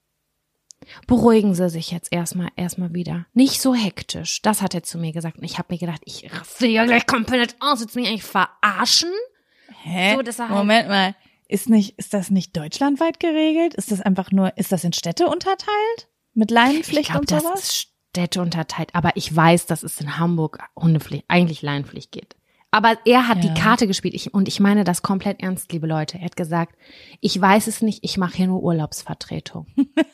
Beruhigen Sie sich jetzt erstmal erstmal wieder. Nicht so hektisch. Das hat er zu mir gesagt. Und ich habe mir gedacht, ich raste ja gleich komplett aus. Willst du mich eigentlich verarschen? Hä? So, dass er halt- Moment mal. Ist nicht, ist das nicht deutschlandweit geregelt? Ist das einfach nur, ist das in Städte unterteilt? Mit Leinenpflicht Ich glaube, und das sowas? ist Städte unterteilt. Aber ich weiß, dass es in Hamburg Hundepflicht, eigentlich Leinenpflicht geht. Aber er hat Ja. die Karte gespielt. Ich, und ich meine das komplett ernst, liebe Leute. Er hat gesagt, ich weiß es nicht, ich mache hier nur Urlaubsvertretung.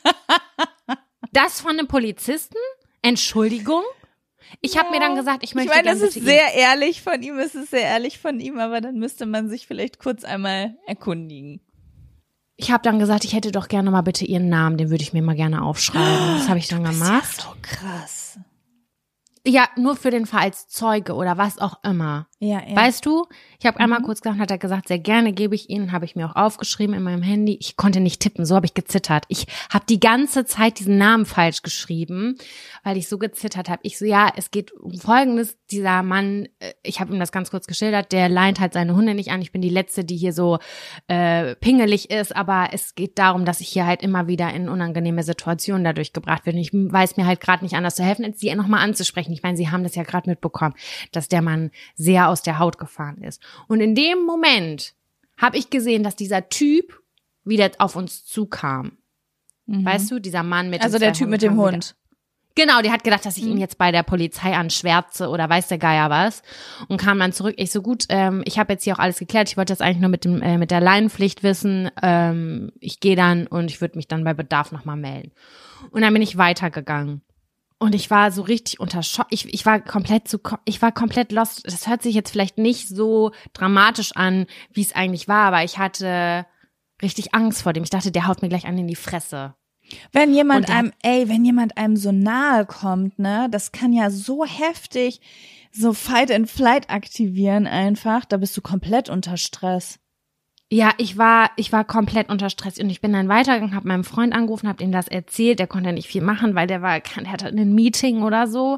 Das von einem Polizisten? Entschuldigung? Ich habe mir dann gesagt, ich möchte Ich meine, gerne das ist bitte sehr ehrlich von ihm, es ist sehr ehrlich von ihm, aber dann müsste man sich vielleicht kurz einmal erkundigen. Ich habe dann gesagt, ich hätte doch gerne mal bitte Ihren Namen, den würde ich mir mal gerne aufschreiben. Das habe ich dann Du bist gemacht. ja so krass. Ja, nur für den Fall als Zeuge oder was auch immer. Ja, ja. Weißt du? Ich habe einmal Mhm. kurz gedacht, hat er gesagt, sehr gerne gebe ich Ihnen, habe ich mir auch aufgeschrieben in meinem Handy. Ich konnte nicht tippen, so habe ich gezittert. Ich habe die ganze Zeit diesen Namen falsch geschrieben, weil ich so gezittert habe. Ich so, ja, es geht um Folgendes. Dieser Mann, äh, ich habe ihm das ganz kurz geschildert, der leint halt seine Hunde nicht an. Ich bin die Letzte, die hier so äh, pingelig ist, aber es geht darum, dass ich hier halt immer wieder in unangenehme Situationen dadurch gebracht werde. Und ich weiß mir halt gerade nicht anders zu helfen, als sie nochmal anzusprechen. Ich meine, Sie haben das ja gerade mitbekommen, dass der Mann sehr aus der Haut gefahren ist. Und in dem Moment habe ich gesehen, dass dieser Typ wieder auf uns zukam. Mhm. Weißt du, dieser Mann mit Also den der zwei Typ mit Hunden dem kam Hund. Wieder. Genau, der hat gedacht, dass ich Mhm. ihn jetzt bei der Polizei anschwärze oder weiß der Geier was und kam dann zurück. Ich so, gut, ähm, ich habe jetzt hier auch alles geklärt. Ich wollte jetzt eigentlich nur mit dem äh, mit der Leinenpflicht wissen. Ähm, ich gehe dann und ich würde mich dann bei Bedarf nochmal melden. Und dann bin ich weitergegangen. Und ich war so richtig unter Schock. Ich, ich war komplett so, ich war komplett lost. Das hört sich jetzt vielleicht nicht so dramatisch an, wie es eigentlich war, aber ich hatte richtig Angst vor dem. Ich dachte, der haut mir gleich an in die Fresse. Wenn jemand Und der- einem, ey, wenn jemand einem so nahe kommt, ne, das kann ja so heftig so Fight and Flight aktivieren einfach. Da bist du komplett unter Stress. Ja, ich war, ich war komplett unter Stress und ich bin dann weitergegangen, habe meinem Freund angerufen, habe ihm das erzählt. Der konnte nicht viel machen, weil der war, der hatte ein Meeting oder so.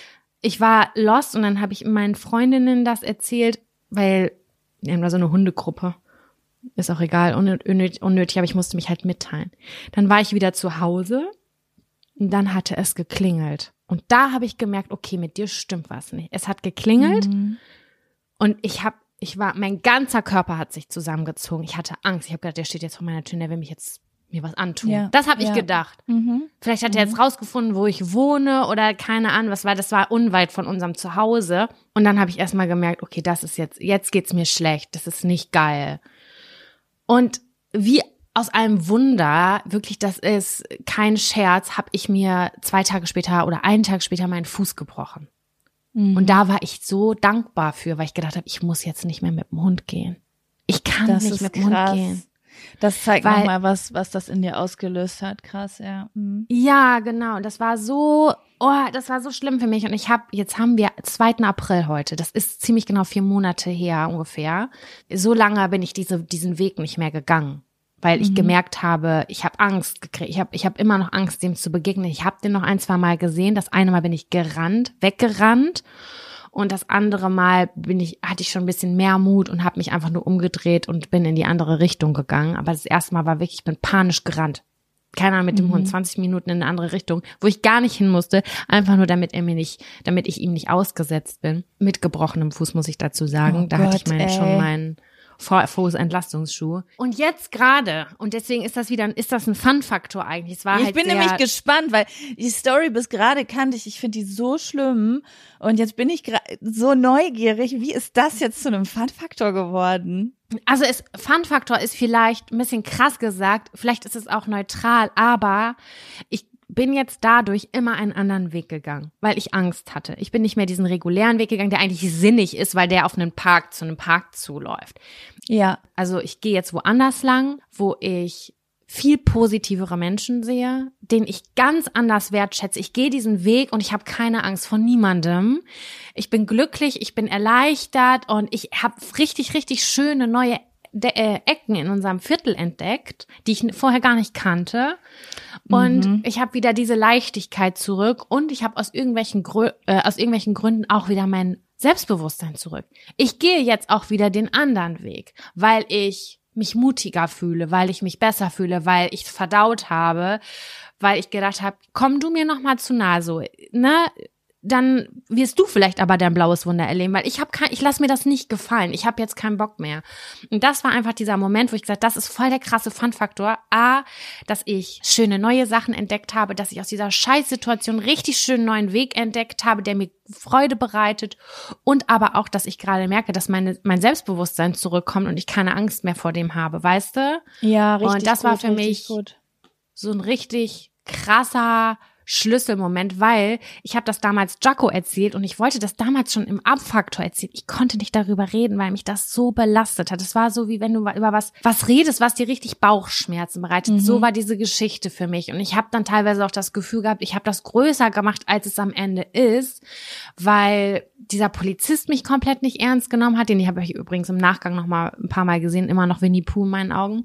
Ich war lost und dann habe ich meinen Freundinnen das erzählt, weil wir haben da so eine Hundegruppe. Ist auch egal, unnötig, unnötig, aber ich musste mich halt mitteilen. Dann war ich wieder zu Hause und dann hatte es geklingelt. Und da habe ich gemerkt, okay, mit dir stimmt was nicht. Es hat geklingelt Mhm. und ich habe Ich war, mein ganzer Körper hat sich zusammengezogen. Ich hatte Angst. Ich habe gedacht, der steht jetzt vor meiner Tür, der will mich jetzt mir was antun. Ja, Das habe ich ja. gedacht. Mhm. Vielleicht hat er jetzt rausgefunden, wo ich wohne oder keine Ahnung, was war. Das war unweit von unserem Zuhause. Und dann habe ich erstmal gemerkt, okay, das ist jetzt, jetzt geht's mir schlecht. Das ist nicht geil. Und wie aus einem Wunder, wirklich, das ist kein Scherz, habe ich mir zwei Tage später oder einen Tag später meinen Fuß gebrochen. Mhm. Und da war ich so dankbar für, weil ich gedacht habe, ich muss jetzt nicht mehr mit dem Hund gehen. Ich kann Das nicht ist mit dem Hund krass. gehen. Das zeigt Weil- nochmal, was, was das in dir ausgelöst hat. Krass, ja. Mhm. Ja, genau. Und das war so, oh, das war so schlimm für mich. Und ich habe, jetzt haben wir zweiten April heute. Das ist ziemlich genau vier Monate her ungefähr. So lange bin ich diese, diesen Weg nicht mehr gegangen. Weil ich Mhm. gemerkt habe, ich habe Angst gekriegt. Ich habe ich hab immer noch Angst, dem zu begegnen. Ich habe den noch ein, zwei Mal gesehen. Das eine Mal bin ich gerannt, weggerannt. Und das andere Mal bin ich, hatte ich schon ein bisschen mehr Mut und habe mich einfach nur umgedreht und bin in die andere Richtung gegangen. Aber das erste Mal war wirklich, ich bin panisch gerannt. Keine Ahnung, mit dem Mhm. Hund zwanzig Minuten in eine andere Richtung, wo ich gar nicht hin musste. Einfach nur, damit er mir nicht, damit ich ihm nicht ausgesetzt bin. Mit gebrochenem Fuß, muss ich dazu sagen. Oh da hatte ich Gott, mein, ey. schon meinen Fußentlastungsschuh. Und jetzt gerade, und deswegen ist das wieder, ist das ein Fun-Faktor eigentlich. Es war Ich halt bin sehr, nämlich gespannt, weil die Story bis gerade kannte ich. Ich finde die so schlimm. Und jetzt bin ich gra- so neugierig. Wie ist das jetzt zu einem Fun-Faktor geworden? Also es, Fun-Faktor ist vielleicht ein bisschen krass gesagt, vielleicht ist es auch neutral, aber ich bin jetzt dadurch immer einen anderen Weg gegangen, weil ich Angst hatte. Ich bin nicht mehr diesen regulären Weg gegangen, der eigentlich sinnig ist, weil der auf einen Park, zu einem Park zuläuft. Ja. Also ich gehe jetzt woanders lang, wo ich viel positivere Menschen sehe, den ich ganz anders wertschätze. Ich gehe diesen Weg und ich habe keine Angst vor niemandem. Ich bin glücklich, ich bin erleichtert und ich habe richtig, richtig schöne neue De- äh, Ecken in unserem Viertel entdeckt, die ich vorher gar nicht kannte. Und Mhm. ich habe wieder diese Leichtigkeit zurück und ich habe aus irgendwelchen Grü- äh, aus irgendwelchen Gründen auch wieder mein Selbstbewusstsein zurück. Ich gehe jetzt auch wieder den anderen Weg, weil ich mich mutiger fühle, weil ich mich besser fühle, weil ich verdaut habe, weil ich gedacht habe, komm du mir noch mal zu nahe, so, ne? Dann wirst du vielleicht aber dein blaues Wunder erleben, weil ich habe kein, ich lass mir das nicht gefallen. Ich habe jetzt keinen Bock mehr. Und das war einfach dieser Moment, wo ich gesagt, das ist voll der krasse Fun-Faktor. A, dass ich schöne neue Sachen entdeckt habe, dass ich aus dieser Scheißsituation richtig schönen neuen Weg entdeckt habe, der mir Freude bereitet. Und aber auch, dass ich gerade merke, dass meine, mein Selbstbewusstsein zurückkommt und ich keine Angst mehr vor dem habe, weißt du? Ja, richtig Und das gut, war für richtig mich gut. so ein richtig krasser Schlüsselmoment, weil ich habe das damals Jaco erzählt und ich wollte das damals schon im Abfaktor erzählen. Ich konnte nicht darüber reden, weil mich das so belastet hat. Es war so, wie wenn du über was was redest, was dir richtig Bauchschmerzen bereitet. Mhm. So war diese Geschichte für mich. Und ich habe dann teilweise auch das Gefühl gehabt, ich habe das größer gemacht, als es am Ende ist, weil dieser Polizist mich komplett nicht ernst genommen hat. Den habe ich übrigens im Nachgang noch mal ein paar Mal gesehen, immer noch Winnie Pooh in meinen Augen.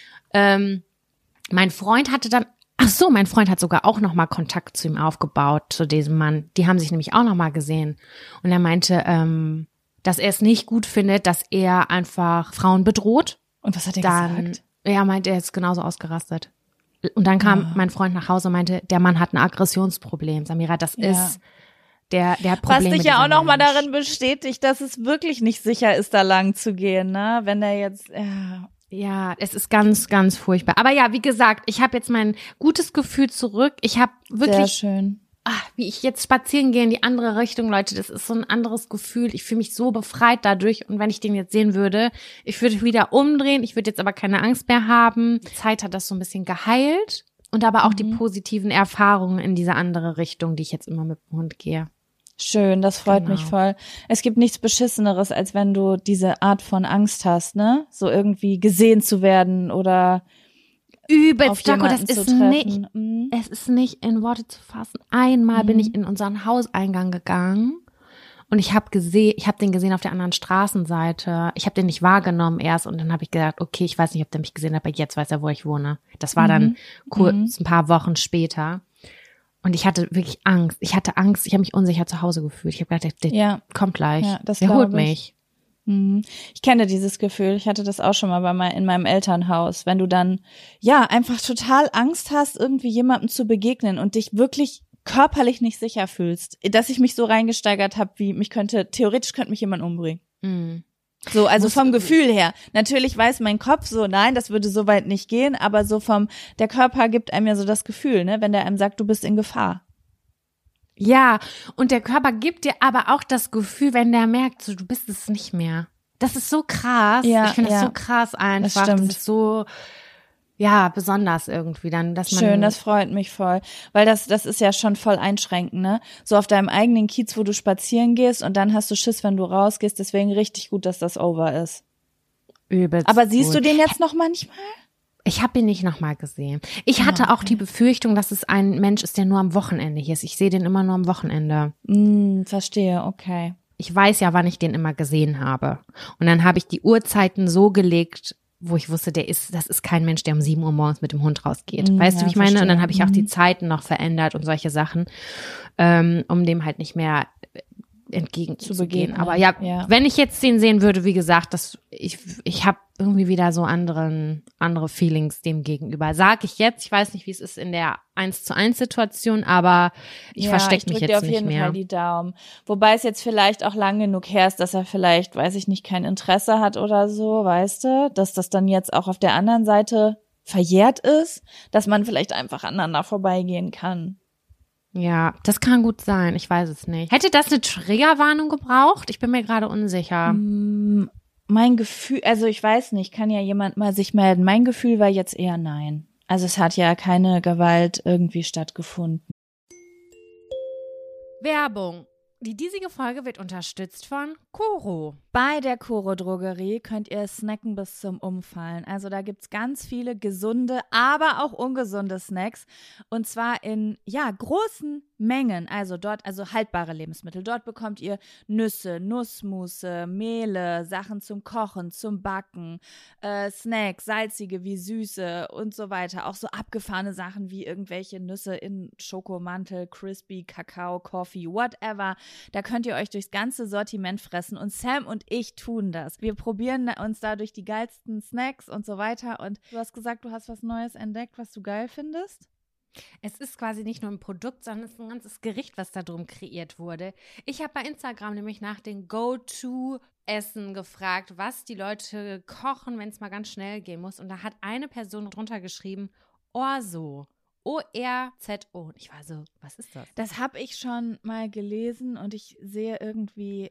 Ähm, mein Freund hatte dann, ach so, mein Freund hat sogar auch noch mal Kontakt zu ihm aufgebaut, zu diesem Mann. Die haben sich nämlich auch noch mal gesehen. Und er meinte, ähm, dass er es nicht gut findet, dass er einfach Frauen bedroht. Und was hat er dann, gesagt? Er meinte, er ist genauso ausgerastet. Und dann kam Ah. mein Freund nach Hause und meinte, der Mann hat ein Aggressionsproblem. Samira, das Ja. ist der, der hat Probleme. Was dich ja auch noch mal Mensch. darin bestätigt, dass es wirklich nicht sicher ist, da lang zu gehen, ne? Wenn er jetzt, ja. Ja, es ist ganz, ganz furchtbar. Aber ja, wie gesagt, ich habe jetzt mein gutes Gefühl zurück. Ich habe Sehr wirklich, schön. ach, wie ich jetzt spazieren gehe in die andere Richtung, Leute, das ist so ein anderes Gefühl. Ich fühle mich so befreit dadurch. Und wenn ich den jetzt sehen würde, ich würde wieder umdrehen. Ich würde jetzt aber keine Angst mehr haben. Die Zeit hat das so ein bisschen geheilt. Und aber auch Mhm. die positiven Erfahrungen in diese andere Richtung, die ich jetzt immer mit dem Hund gehe. Schön, das freut Genau. mich voll. Es gibt nichts Beschisseneres, als wenn du diese Art von Angst hast, ne? So irgendwie gesehen zu werden oder auf Übelst, Jaco, das jemanden zu ist treffen. nicht, Mhm. es ist nicht in Worte zu fassen. Einmal Mhm. bin ich in unseren Hauseingang gegangen und ich habe gesehen, ich habe den gesehen auf der anderen Straßenseite. Ich habe den nicht wahrgenommen erst und dann habe ich gedacht, okay, ich weiß nicht, ob der mich gesehen hat, aber jetzt weiß er, wo ich wohne. Das war dann Mhm. kurz, ein paar Wochen später. Und ich hatte wirklich Angst. Ich hatte Angst, ich habe mich unsicher zu Hause gefühlt. Ich habe gedacht, der, der Ja. kommt gleich. Ja, das der holt glaub ich. mich. Mhm. Ich kenne dieses Gefühl. Ich hatte das auch schon mal bei mein, in meinem Elternhaus, wenn du dann ja einfach total Angst hast, irgendwie jemandem zu begegnen und dich wirklich körperlich nicht sicher fühlst, dass ich mich so reingesteigert habe, wie mich könnte theoretisch könnte mich jemand umbringen. Mhm. So, also Muss- vom Gefühl her. Natürlich weiß mein Kopf so, nein, das würde so weit nicht gehen, aber so vom, der Körper gibt einem ja so das Gefühl, ne, wenn der einem sagt, du bist in Gefahr. Ja, und der Körper gibt dir aber auch das Gefühl, wenn der merkt, so, du bist es nicht mehr. Das ist so krass. Ja, ich finde das ja. so krass einfach. Das stimmt. ist so, ja, besonders irgendwie dann, dass man. Schön, das freut mich voll, weil das das ist ja schon voll einschränkend, ne? So auf deinem eigenen Kiez, wo du spazieren gehst und dann hast du Schiss, wenn du rausgehst, deswegen richtig gut, dass das over ist. Übelst Aber siehst gut. du den jetzt noch manchmal? Ich habe ihn nicht nochmal gesehen. Ich hatte Ah, auch die Befürchtung, dass es ein Mensch ist, der nur am Wochenende hier ist. Ich sehe den immer nur am Wochenende. Hm, verstehe, okay. Ich weiß ja, wann ich den immer gesehen habe. Und dann habe ich die Uhrzeiten so gelegt, wo ich wusste, der ist, das ist kein Mensch, der um sieben Uhr morgens mit dem Hund rausgeht. Mm, Weißt du, ja, wie ich meine? Und dann verstehe. habe ich auch die Mhm. Zeiten noch verändert und solche Sachen, ähm, um dem halt nicht mehr entgegenzugehen. begegnen, Aber ja, ja. wenn ich jetzt den sehen würde, wie gesagt, das, ich, ich habe irgendwie wieder so anderen, andere Feelings dem gegenüber. Sag ich jetzt, ich weiß nicht, wie es ist in der eins zu eins Situation, aber ich ja, verstecke mich drück dir jetzt auf nicht jeden mehr. Fall die Daumen. Wobei es jetzt vielleicht auch lang genug her ist, dass er vielleicht, weiß ich nicht, kein Interesse hat oder so, weißt du, dass das dann jetzt auch auf der anderen Seite verjährt ist, dass man vielleicht einfach aneinander vorbeigehen kann. Ja, das kann gut sein. Ich weiß es nicht. Hätte das eine Triggerwarnung gebraucht? Ich bin mir gerade unsicher. Mm, Mein Gefühl, also ich weiß nicht, kann ja jemand mal sich melden. Mein Gefühl war jetzt eher nein. Also es hat ja keine Gewalt irgendwie stattgefunden. Werbung. Die diesige Folge wird unterstützt von Koro. Bei der Koro Drogerie könnt ihr snacken bis zum Umfallen. Also da gibt's ganz viele gesunde, aber auch ungesunde Snacks. Und zwar in, ja, großen Mengen. Also dort, also haltbare Lebensmittel. Dort bekommt ihr Nüsse, Nussmusse, Mehle, Sachen zum Kochen, zum Backen, äh, Snacks, salzige wie süße und so weiter. Auch so abgefahrene Sachen wie irgendwelche Nüsse in Schokomantel, Crispy, Kakao, Coffee, whatever. Da könnt ihr euch durchs ganze Sortiment fressen und Sam und ich tun das. Wir probieren uns dadurch die geilsten Snacks und so weiter und du hast gesagt, du hast was Neues entdeckt, was du geil findest? Es ist quasi nicht nur ein Produkt, sondern es ist ein ganzes Gericht, was da drum kreiert wurde. Ich habe bei Instagram nämlich nach den Go-To-Essen gefragt, was die Leute kochen, wenn es mal ganz schnell gehen muss. Und da hat eine Person drunter geschrieben, Orzo. O R Z O. Und ich war so, was ist das? Das habe ich schon mal gelesen und ich sehe irgendwie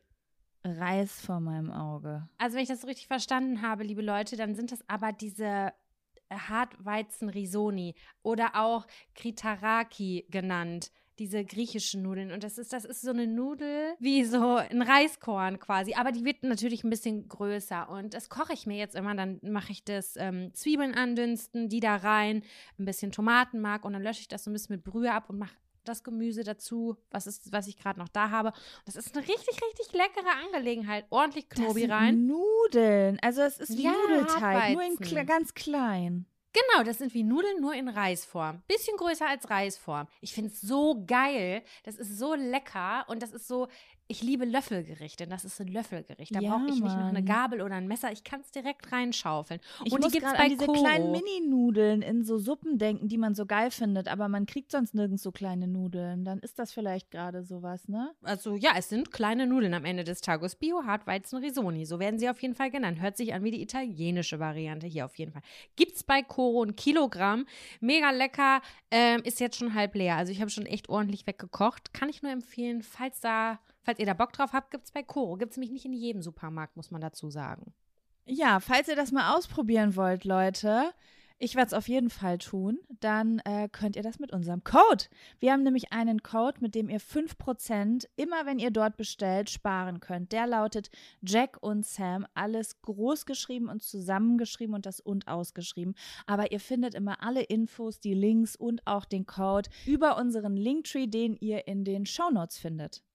Reis vor meinem Auge. Also wenn ich das so richtig verstanden habe, liebe Leute, dann sind das aber diese Hartweizen-Risoni oder auch Kritaraki genannt. Diese griechischen Nudeln. Und das ist, das ist so eine Nudel wie so ein Reiskorn quasi. Aber die wird natürlich ein bisschen größer. Und das koche ich mir jetzt immer. Dann mache ich das ähm, Zwiebeln andünsten, die da rein, ein bisschen Tomatenmark und dann lösche ich das so ein bisschen mit Brühe ab und mache das Gemüse dazu, was, ist, was ich gerade noch da habe. Und das ist eine richtig, richtig leckere Angelegenheit. Ordentlich Knobi das sind rein. Nudeln. Also es ist wie Ja, Nudelteig, nur in Hartweizen. kle- ganz klein. Genau, das sind wie Nudeln, nur in Reisform. Bisschen größer als Reisform. Ich finde es so geil. Das ist so lecker und das ist so, ich liebe Löffelgerichte. Das ist ein Löffelgericht. Da Ja, brauche ich nicht noch eine Mann. Gabel oder ein Messer. Ich kann es direkt reinschaufeln. Ich und die muss gibt's gerade bei an diese Koro. kleinen Mini-Nudeln in so Suppen denken, die man so geil findet, aber man kriegt sonst nirgends so kleine Nudeln. Dann ist das vielleicht gerade sowas, ne? Also ja, es sind kleine Nudeln am Ende des Tages. Bio-Hartweizen Risoni. So werden sie auf jeden Fall genannt. Hört sich an wie die italienische Variante hier auf jeden Fall. Gibt's bei Koro ein Kilogramm. Mega lecker. Ähm, ist jetzt schon halb leer. Also ich habe schon echt ordentlich weggekocht. Kann ich nur empfehlen, falls da, falls ihr da Bock drauf habt, gibt's bei Koro. Gibt's nämlich nicht in jedem Supermarkt, muss man dazu sagen. Ja, falls ihr das mal ausprobieren wollt, Leute, ich werde es auf jeden Fall tun, dann äh, könnt ihr das mit unserem Code. Wir haben nämlich einen Code, mit dem ihr fünf Prozent immer, wenn ihr dort bestellt, sparen könnt. Der lautet Jack und Sam, alles groß geschrieben und zusammengeschrieben und das und ausgeschrieben. Aber ihr findet immer alle Infos, die Links und auch den Code über unseren Linktree, den ihr in den Shownotes findet.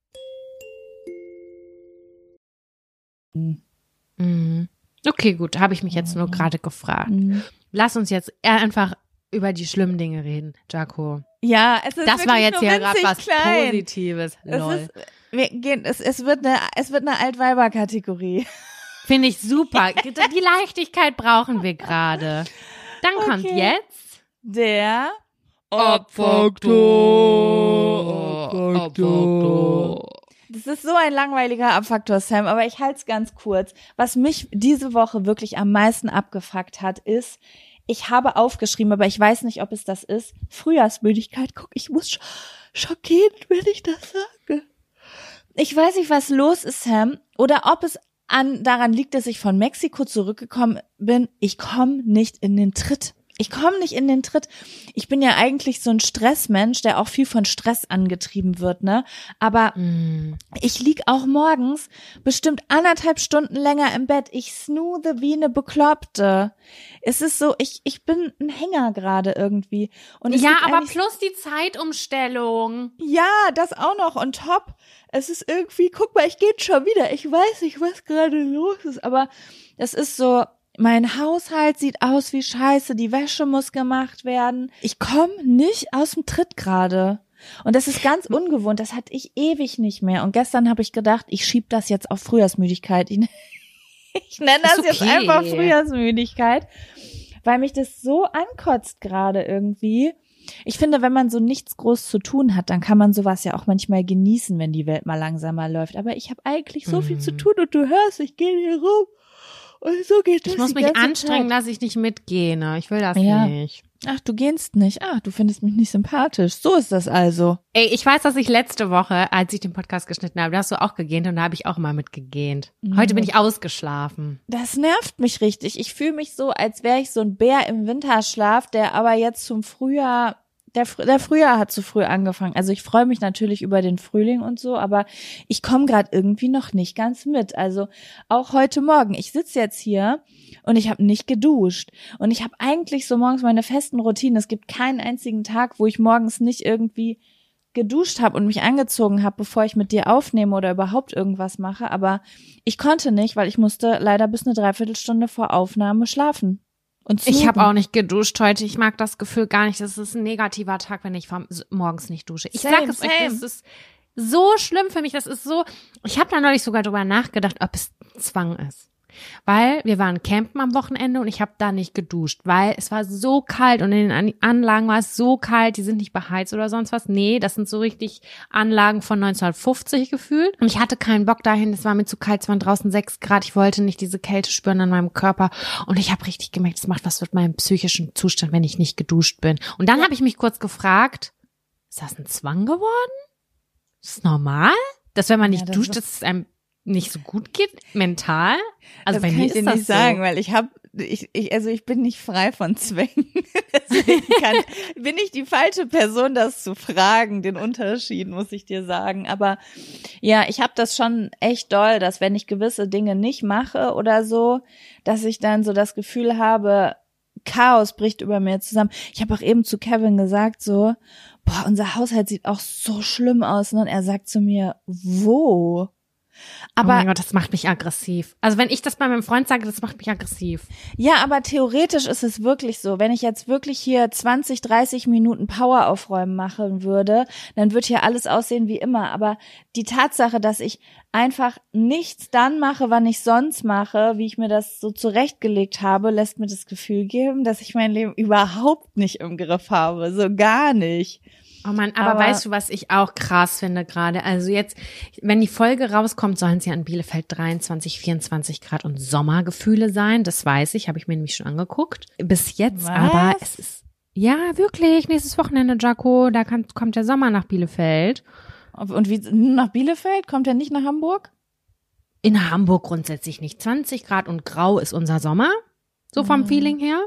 Mhm. Okay, gut, habe ich mich jetzt nur gerade gefragt. Mhm. Lass uns jetzt einfach über die schlimmen Dinge reden, Jaco. Ja, es ist Das war wirklich jetzt nur ja gerade winzig was klein. Positives. Es, Lol. ist, wir gehen, es, es wird eine, es wird eine Altweiber-Kategorie. Finde ich super. Die Leichtigkeit brauchen wir gerade. Dann kommt Okay. jetzt Der Abfaktor. Abfaktor. Das ist so ein langweiliger Abfaktor, Sam, aber ich halte es ganz kurz. Was mich diese Woche wirklich am meisten abgefuckt hat, ist, ich habe aufgeschrieben, aber ich weiß nicht, ob es das ist, Frühjahrsmüdigkeit. Guck, ich muss sch- schockieren, wenn ich das sage. Ich weiß nicht, was los ist, Sam, oder ob es an daran liegt, dass ich von Mexiko zurückgekommen bin. Ich komme nicht in den Tritt. Ich komme nicht in den Tritt. Ich bin ja eigentlich so ein Stressmensch, der auch viel von Stress angetrieben wird, ne? Aber Mm. ich lieg auch morgens bestimmt anderthalb Stunden länger im Bett. Ich snooze wie eine Bekloppte. Es ist so, ich ich bin ein Hänger gerade irgendwie. Und es Ja, liegt aber eigentlich- plus die Zeitumstellung. ja, das auch noch on top. Es ist irgendwie, guck mal, ich gehe schon wieder. Ich weiß nicht, was gerade los ist, aber es ist so, mein Haushalt sieht aus wie Scheiße, die Wäsche muss gemacht werden. Ich komme nicht aus dem Tritt gerade. Und das ist ganz ungewohnt, das hatte ich ewig nicht mehr. Und gestern habe ich gedacht, ich schieb das jetzt auf Frühjahrsmüdigkeit. Ich, ich nenne das Ist jetzt okay. einfach Frühjahrsmüdigkeit, weil mich das so ankotzt gerade irgendwie. Ich finde, wenn man so nichts groß zu tun hat, dann kann man sowas ja auch manchmal genießen, wenn die Welt mal langsamer läuft. Aber ich habe eigentlich so viel zu tun und du hörst, ich gehe hier rum. Und so geht das Ich muss die mich ganze anstrengen, Zeit. dass ich nicht mitgehe. Ne? Ich will das Ja. nicht. Ach, du gehst nicht. Ach, du findest mich nicht sympathisch. So ist das also. Ey, ich weiß, dass ich letzte Woche, als ich den Podcast geschnitten habe, da hast du auch gegähnt und da habe ich auch immer mitgegähnt. Heute bin ich ausgeschlafen. Das nervt mich richtig. Ich fühle mich so, als wäre ich so ein Bär im Winterschlaf, der aber jetzt zum Frühjahr, der, Fr- der Frühjahr hat zu früh angefangen. Also ich freue mich natürlich über den Frühling und so, aber ich komme gerade irgendwie noch nicht ganz mit. Also auch heute Morgen. Ich sitze jetzt hier und ich habe nicht geduscht. Und ich habe eigentlich so morgens meine festen Routinen. Es gibt keinen einzigen Tag, wo ich morgens nicht irgendwie geduscht habe und mich angezogen habe, bevor ich mit dir aufnehme oder überhaupt irgendwas mache. Aber ich konnte nicht, weil ich musste leider bis eine Dreiviertelstunde vor Aufnahme schlafen. Und Ich habe snoozen. auch nicht geduscht heute. Ich mag das Gefühl gar nicht. Das ist ein negativer Tag, wenn ich vom, morgens nicht dusche. Ich Same, sag es euch, same. das ist so schlimm für mich. Das ist so, ich habe da neulich sogar drüber nachgedacht, ob es Zwang ist. Weil wir waren campen am Wochenende und ich habe da nicht geduscht, weil es war so kalt und in den An- Anlagen war es so kalt, die sind nicht beheizt oder sonst was. Nee, das sind so richtig Anlagen von neunzehnhundertfünfzig gefühlt. Und ich hatte keinen Bock dahin, es war mir zu kalt, es waren draußen sechs Grad, ich wollte nicht diese Kälte spüren an meinem Körper. Und ich habe richtig gemerkt, es macht was mit meinem psychischen Zustand, wenn ich nicht geduscht bin. Und dann habe ich mich kurz gefragt, ist das ein Zwang geworden? Ist das normal? Dass wenn man nicht Ja, das duscht, ist- dass es einem nicht so gut geht, mental? Also das bei kann mir ich dir ist das nicht so. sagen, weil ich habe ich, ich, also ich bin nicht frei von Zwängen. Deswegen kann, bin ich die falsche Person, das zu fragen. Den Unterschied, muss ich dir sagen. Aber ja, ich habe das schon echt doll, dass wenn ich gewisse Dinge nicht mache oder so, dass ich dann so das Gefühl habe, Chaos bricht über mir zusammen. Ich habe auch eben zu Kevin gesagt so, boah, unser Haushalt sieht auch so schlimm aus. Ne? Und er sagt zu mir, wo? Aber, oh mein Gott, das macht mich aggressiv. Also wenn ich das bei meinem Freund sage, das macht mich aggressiv. Ja, aber theoretisch ist es wirklich so. Wenn ich jetzt wirklich hier zwanzig, dreißig Minuten Power aufräumen machen würde, dann wird hier alles aussehen wie immer. Aber die Tatsache, dass ich einfach nichts dann mache, wann ich sonst mache, wie ich mir das so zurechtgelegt habe, lässt mir das Gefühl geben, dass ich mein Leben überhaupt nicht im Griff habe. So gar nicht. Oh Mann, aber, aber weißt du, was ich auch krass finde gerade? Also jetzt, wenn die Folge rauskommt, sollen es ja in Bielefeld dreiundzwanzig, vierundzwanzig Grad und Sommergefühle sein. Das weiß ich, habe ich mir nämlich schon angeguckt. Bis jetzt, was? Aber es ist, ja, wirklich, nächstes Wochenende, Jaco, da kann, kommt der Sommer nach Bielefeld. Und wie, nach Bielefeld? Kommt er nicht nach Hamburg? In Hamburg grundsätzlich nicht. zwanzig Grad und grau ist unser Sommer, so vom mhm. Feeling her.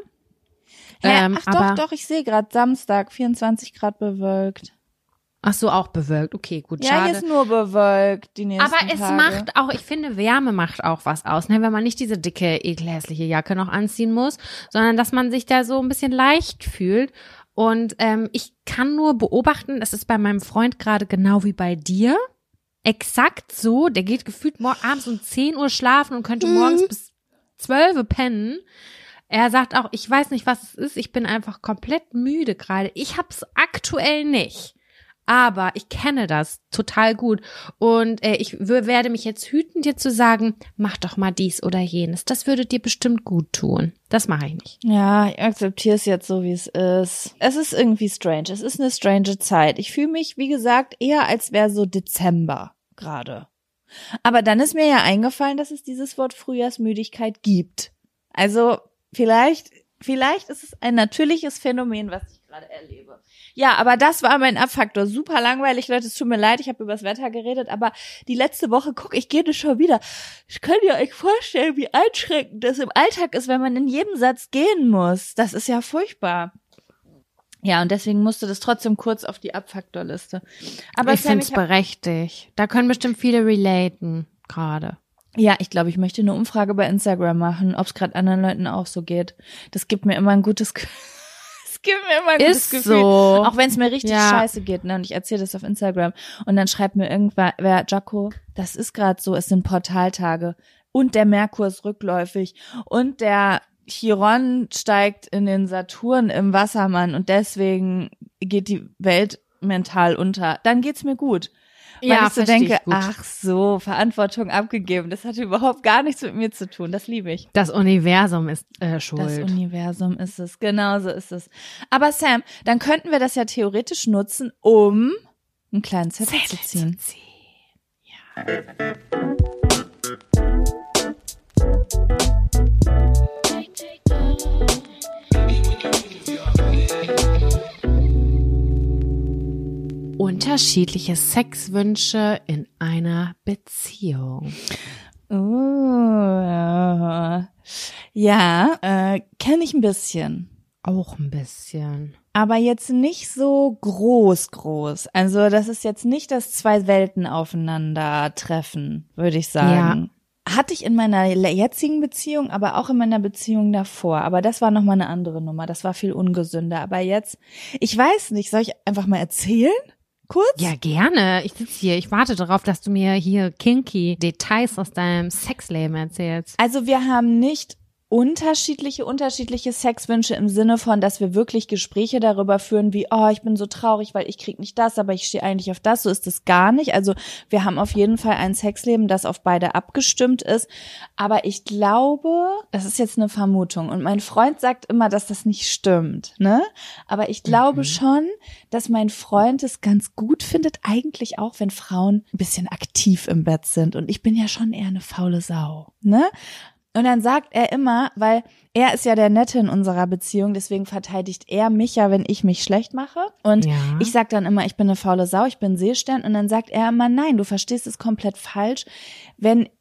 Hä? Ähm, ach aber, doch, doch, ich sehe gerade Samstag, vierundzwanzig Grad bewölkt. Ach so, auch bewölkt. Okay, gut, ja, schade. Ja, hier ist nur bewölkt die nächsten Aber es Tage. macht auch, ich finde, Wärme macht auch was aus, ne? Wenn man nicht diese dicke, ekelhässliche Jacke noch anziehen muss, sondern dass man sich da so ein bisschen leicht fühlt. Und ähm, ich kann nur beobachten, das ist bei meinem Freund gerade genau wie bei dir. Exakt so, der geht gefühlt mor- abends um zehn Uhr schlafen und könnte morgens mhm. bis zwölf Uhr pennen. Er sagt auch, ich weiß nicht, was es ist, ich bin einfach komplett müde gerade. Ich hab's aktuell nicht, aber ich kenne das total gut und äh, ich w- werde mich jetzt hüten, dir zu sagen, mach doch mal dies oder jenes. Das würde dir bestimmt gut tun. Das mache ich nicht. Ja, ich akzeptiere es jetzt so, wie es ist. Es ist irgendwie strange. Es ist eine strange Zeit. Ich fühle mich, wie gesagt, eher als wäre so Dezember gerade. Aber dann ist mir ja eingefallen, dass es dieses Wort Frühjahrsmüdigkeit gibt. Also Vielleicht, vielleicht ist es ein natürliches Phänomen, was ich gerade erlebe. Ja, aber das war mein Abfaktor. Super langweilig, Leute, es tut mir leid, ich habe über das Wetter geredet, aber die letzte Woche, guck, ich gehe das schon wieder. Ich kann dir euch vorstellen, wie einschränkend das im Alltag ist, wenn man in jedem Satz gehen muss. Das ist ja furchtbar. Ja, und deswegen musste das trotzdem kurz auf die Abfaktorliste. Aber ich finde es berechtigt. Da können bestimmt viele relaten gerade. Ja, ich glaube, ich möchte eine Umfrage bei Instagram machen, ob es gerade anderen Leuten auch so geht. Das gibt mir immer ein gutes Gefühl. Es gibt mir immer ein gutes Ist Gefühl. So. Auch wenn es mir richtig ja. scheiße geht, ne? Und ich erzähle das auf Instagram. Und dann schreibt mir irgendwer, wer, Jaco, das ist gerade so, es sind Portaltage. Und der Merkur ist rückläufig. Und der Chiron steigt in den Saturn im Wassermann. Und deswegen geht die Welt mental unter. Dann geht's mir gut. Weil ja, ich so denke, ich gut. ach so, Verantwortung abgegeben. Das hatte überhaupt gar nichts mit mir zu tun. Das liebe ich. Das Universum ist äh, schuld. Das Universum ist es. Genau so ist es. Aber Sam, dann könnten wir das ja theoretisch nutzen, um einen kleinen Zettel, Zettel zu ziehen. Zu ziehen. Ja. Unterschiedliche Sexwünsche in einer Beziehung. Oh, ja, äh, kenne ich ein bisschen. Auch ein bisschen. Aber jetzt nicht so groß, groß. Also das ist jetzt nicht, dass zwei Welten aufeinandertreffen, würde ich sagen. Ja. Hatte ich in meiner jetzigen Beziehung, aber auch in meiner Beziehung davor. Aber das war nochmal eine andere Nummer. Das war viel ungesünder. Aber jetzt, ich weiß nicht, soll ich einfach mal erzählen? Kurz? Ja, gerne. Ich sitze hier. Ich warte darauf, dass du mir hier kinky Details aus deinem Sexleben erzählst. Also wir haben nicht unterschiedliche, unterschiedliche Sexwünsche im Sinne von, dass wir wirklich Gespräche darüber führen, wie, oh, ich bin so traurig, weil ich krieg nicht das, aber ich stehe eigentlich auf das. So ist es gar nicht. Also wir haben auf jeden Fall ein Sexleben, das auf beide abgestimmt ist. Aber ich glaube, das ist jetzt eine Vermutung. Und mein Freund sagt immer, dass das nicht stimmt, ne? Aber ich glaube mhm. schon, dass mein Freund es ganz gut findet, eigentlich auch, wenn Frauen ein bisschen aktiv im Bett sind. Und ich bin ja schon eher eine faule Sau, ne? Und dann sagt er immer, weil er ist ja der Nette in unserer Beziehung, deswegen verteidigt er mich ja, wenn ich mich schlecht mache. Und ja. ich sag dann immer, ich bin eine faule Sau, ich bin Seestern. Und dann sagt er immer, nein, du verstehst es komplett falsch. Wenn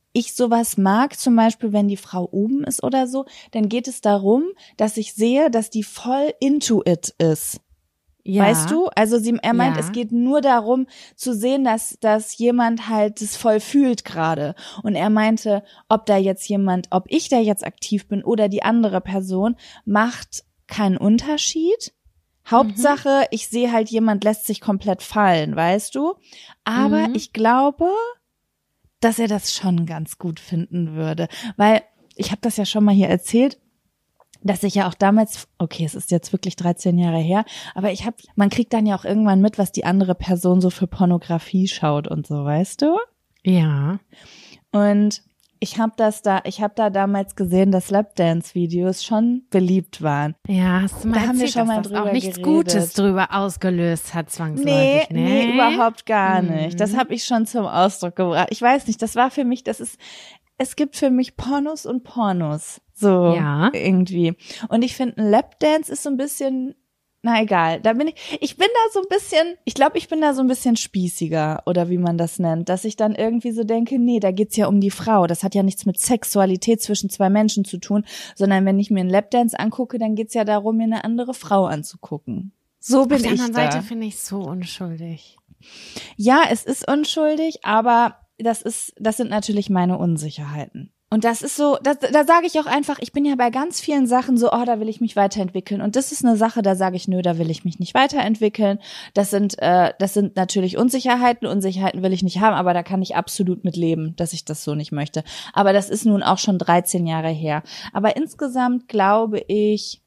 ich sowas mag, zum Beispiel, wenn die Frau oben ist oder so, dann geht es darum, dass ich sehe, dass die voll into it ist. Ja. Weißt du? Also sie, er meint, Ja. es geht nur darum zu sehen, dass, dass jemand halt das voll fühlt gerade. Und er meinte, ob da jetzt jemand, ob ich da jetzt aktiv bin oder die andere Person, macht keinen Unterschied. Hauptsache, mhm. ich sehe halt, jemand lässt sich komplett fallen, weißt du? Aber mhm. ich glaube, dass er das schon ganz gut finden würde. Weil, ich habe das ja schon mal hier erzählt, dass ich ja auch damals, okay, es ist jetzt wirklich dreizehn Jahre her, aber ich habe, man kriegt dann ja auch irgendwann mit, was die andere Person so für Pornografie schaut und so, weißt du? Ja. Und ich habe das da, ich habe da damals gesehen, dass Lapdance-Videos schon beliebt waren. Ja, hast du mal da erzählt, haben wir schon mal dass das drüber auch nichts geredet. Gutes drüber ausgelöst hat, zwangsläufig. Nee, nee, nee, überhaupt gar mhm. nicht. Das habe ich schon zum Ausdruck gebracht. Ich weiß nicht, das war für mich, das ist, es gibt für mich Pornos und Pornos. So, ja. irgendwie. Und ich finde, ein Lapdance ist so ein bisschen, na egal, da bin ich, ich bin da so ein bisschen, ich glaube, ich bin da so ein bisschen spießiger oder wie man das nennt, dass ich dann irgendwie so denke, nee, da geht's ja um die Frau, das hat ja nichts mit Sexualität zwischen zwei Menschen zu tun, sondern wenn ich mir einen Lapdance angucke, dann geht's ja darum, mir eine andere Frau anzugucken. So bin ich da. Auf der anderen Seite finde ich es so unschuldig. Ja, es ist unschuldig, aber das ist, das sind natürlich meine Unsicherheiten. Und das ist so, da, da sage ich auch einfach, ich bin ja bei ganz vielen Sachen so, oh, da will ich mich weiterentwickeln. Und das ist eine Sache, da sage ich, nö, da will ich mich nicht weiterentwickeln. Das sind, äh, das sind natürlich Unsicherheiten. Unsicherheiten will ich nicht haben, aber da kann ich absolut mit leben, dass ich das so nicht möchte. Aber das ist nun auch schon dreizehn Jahre her. Aber insgesamt glaube ich,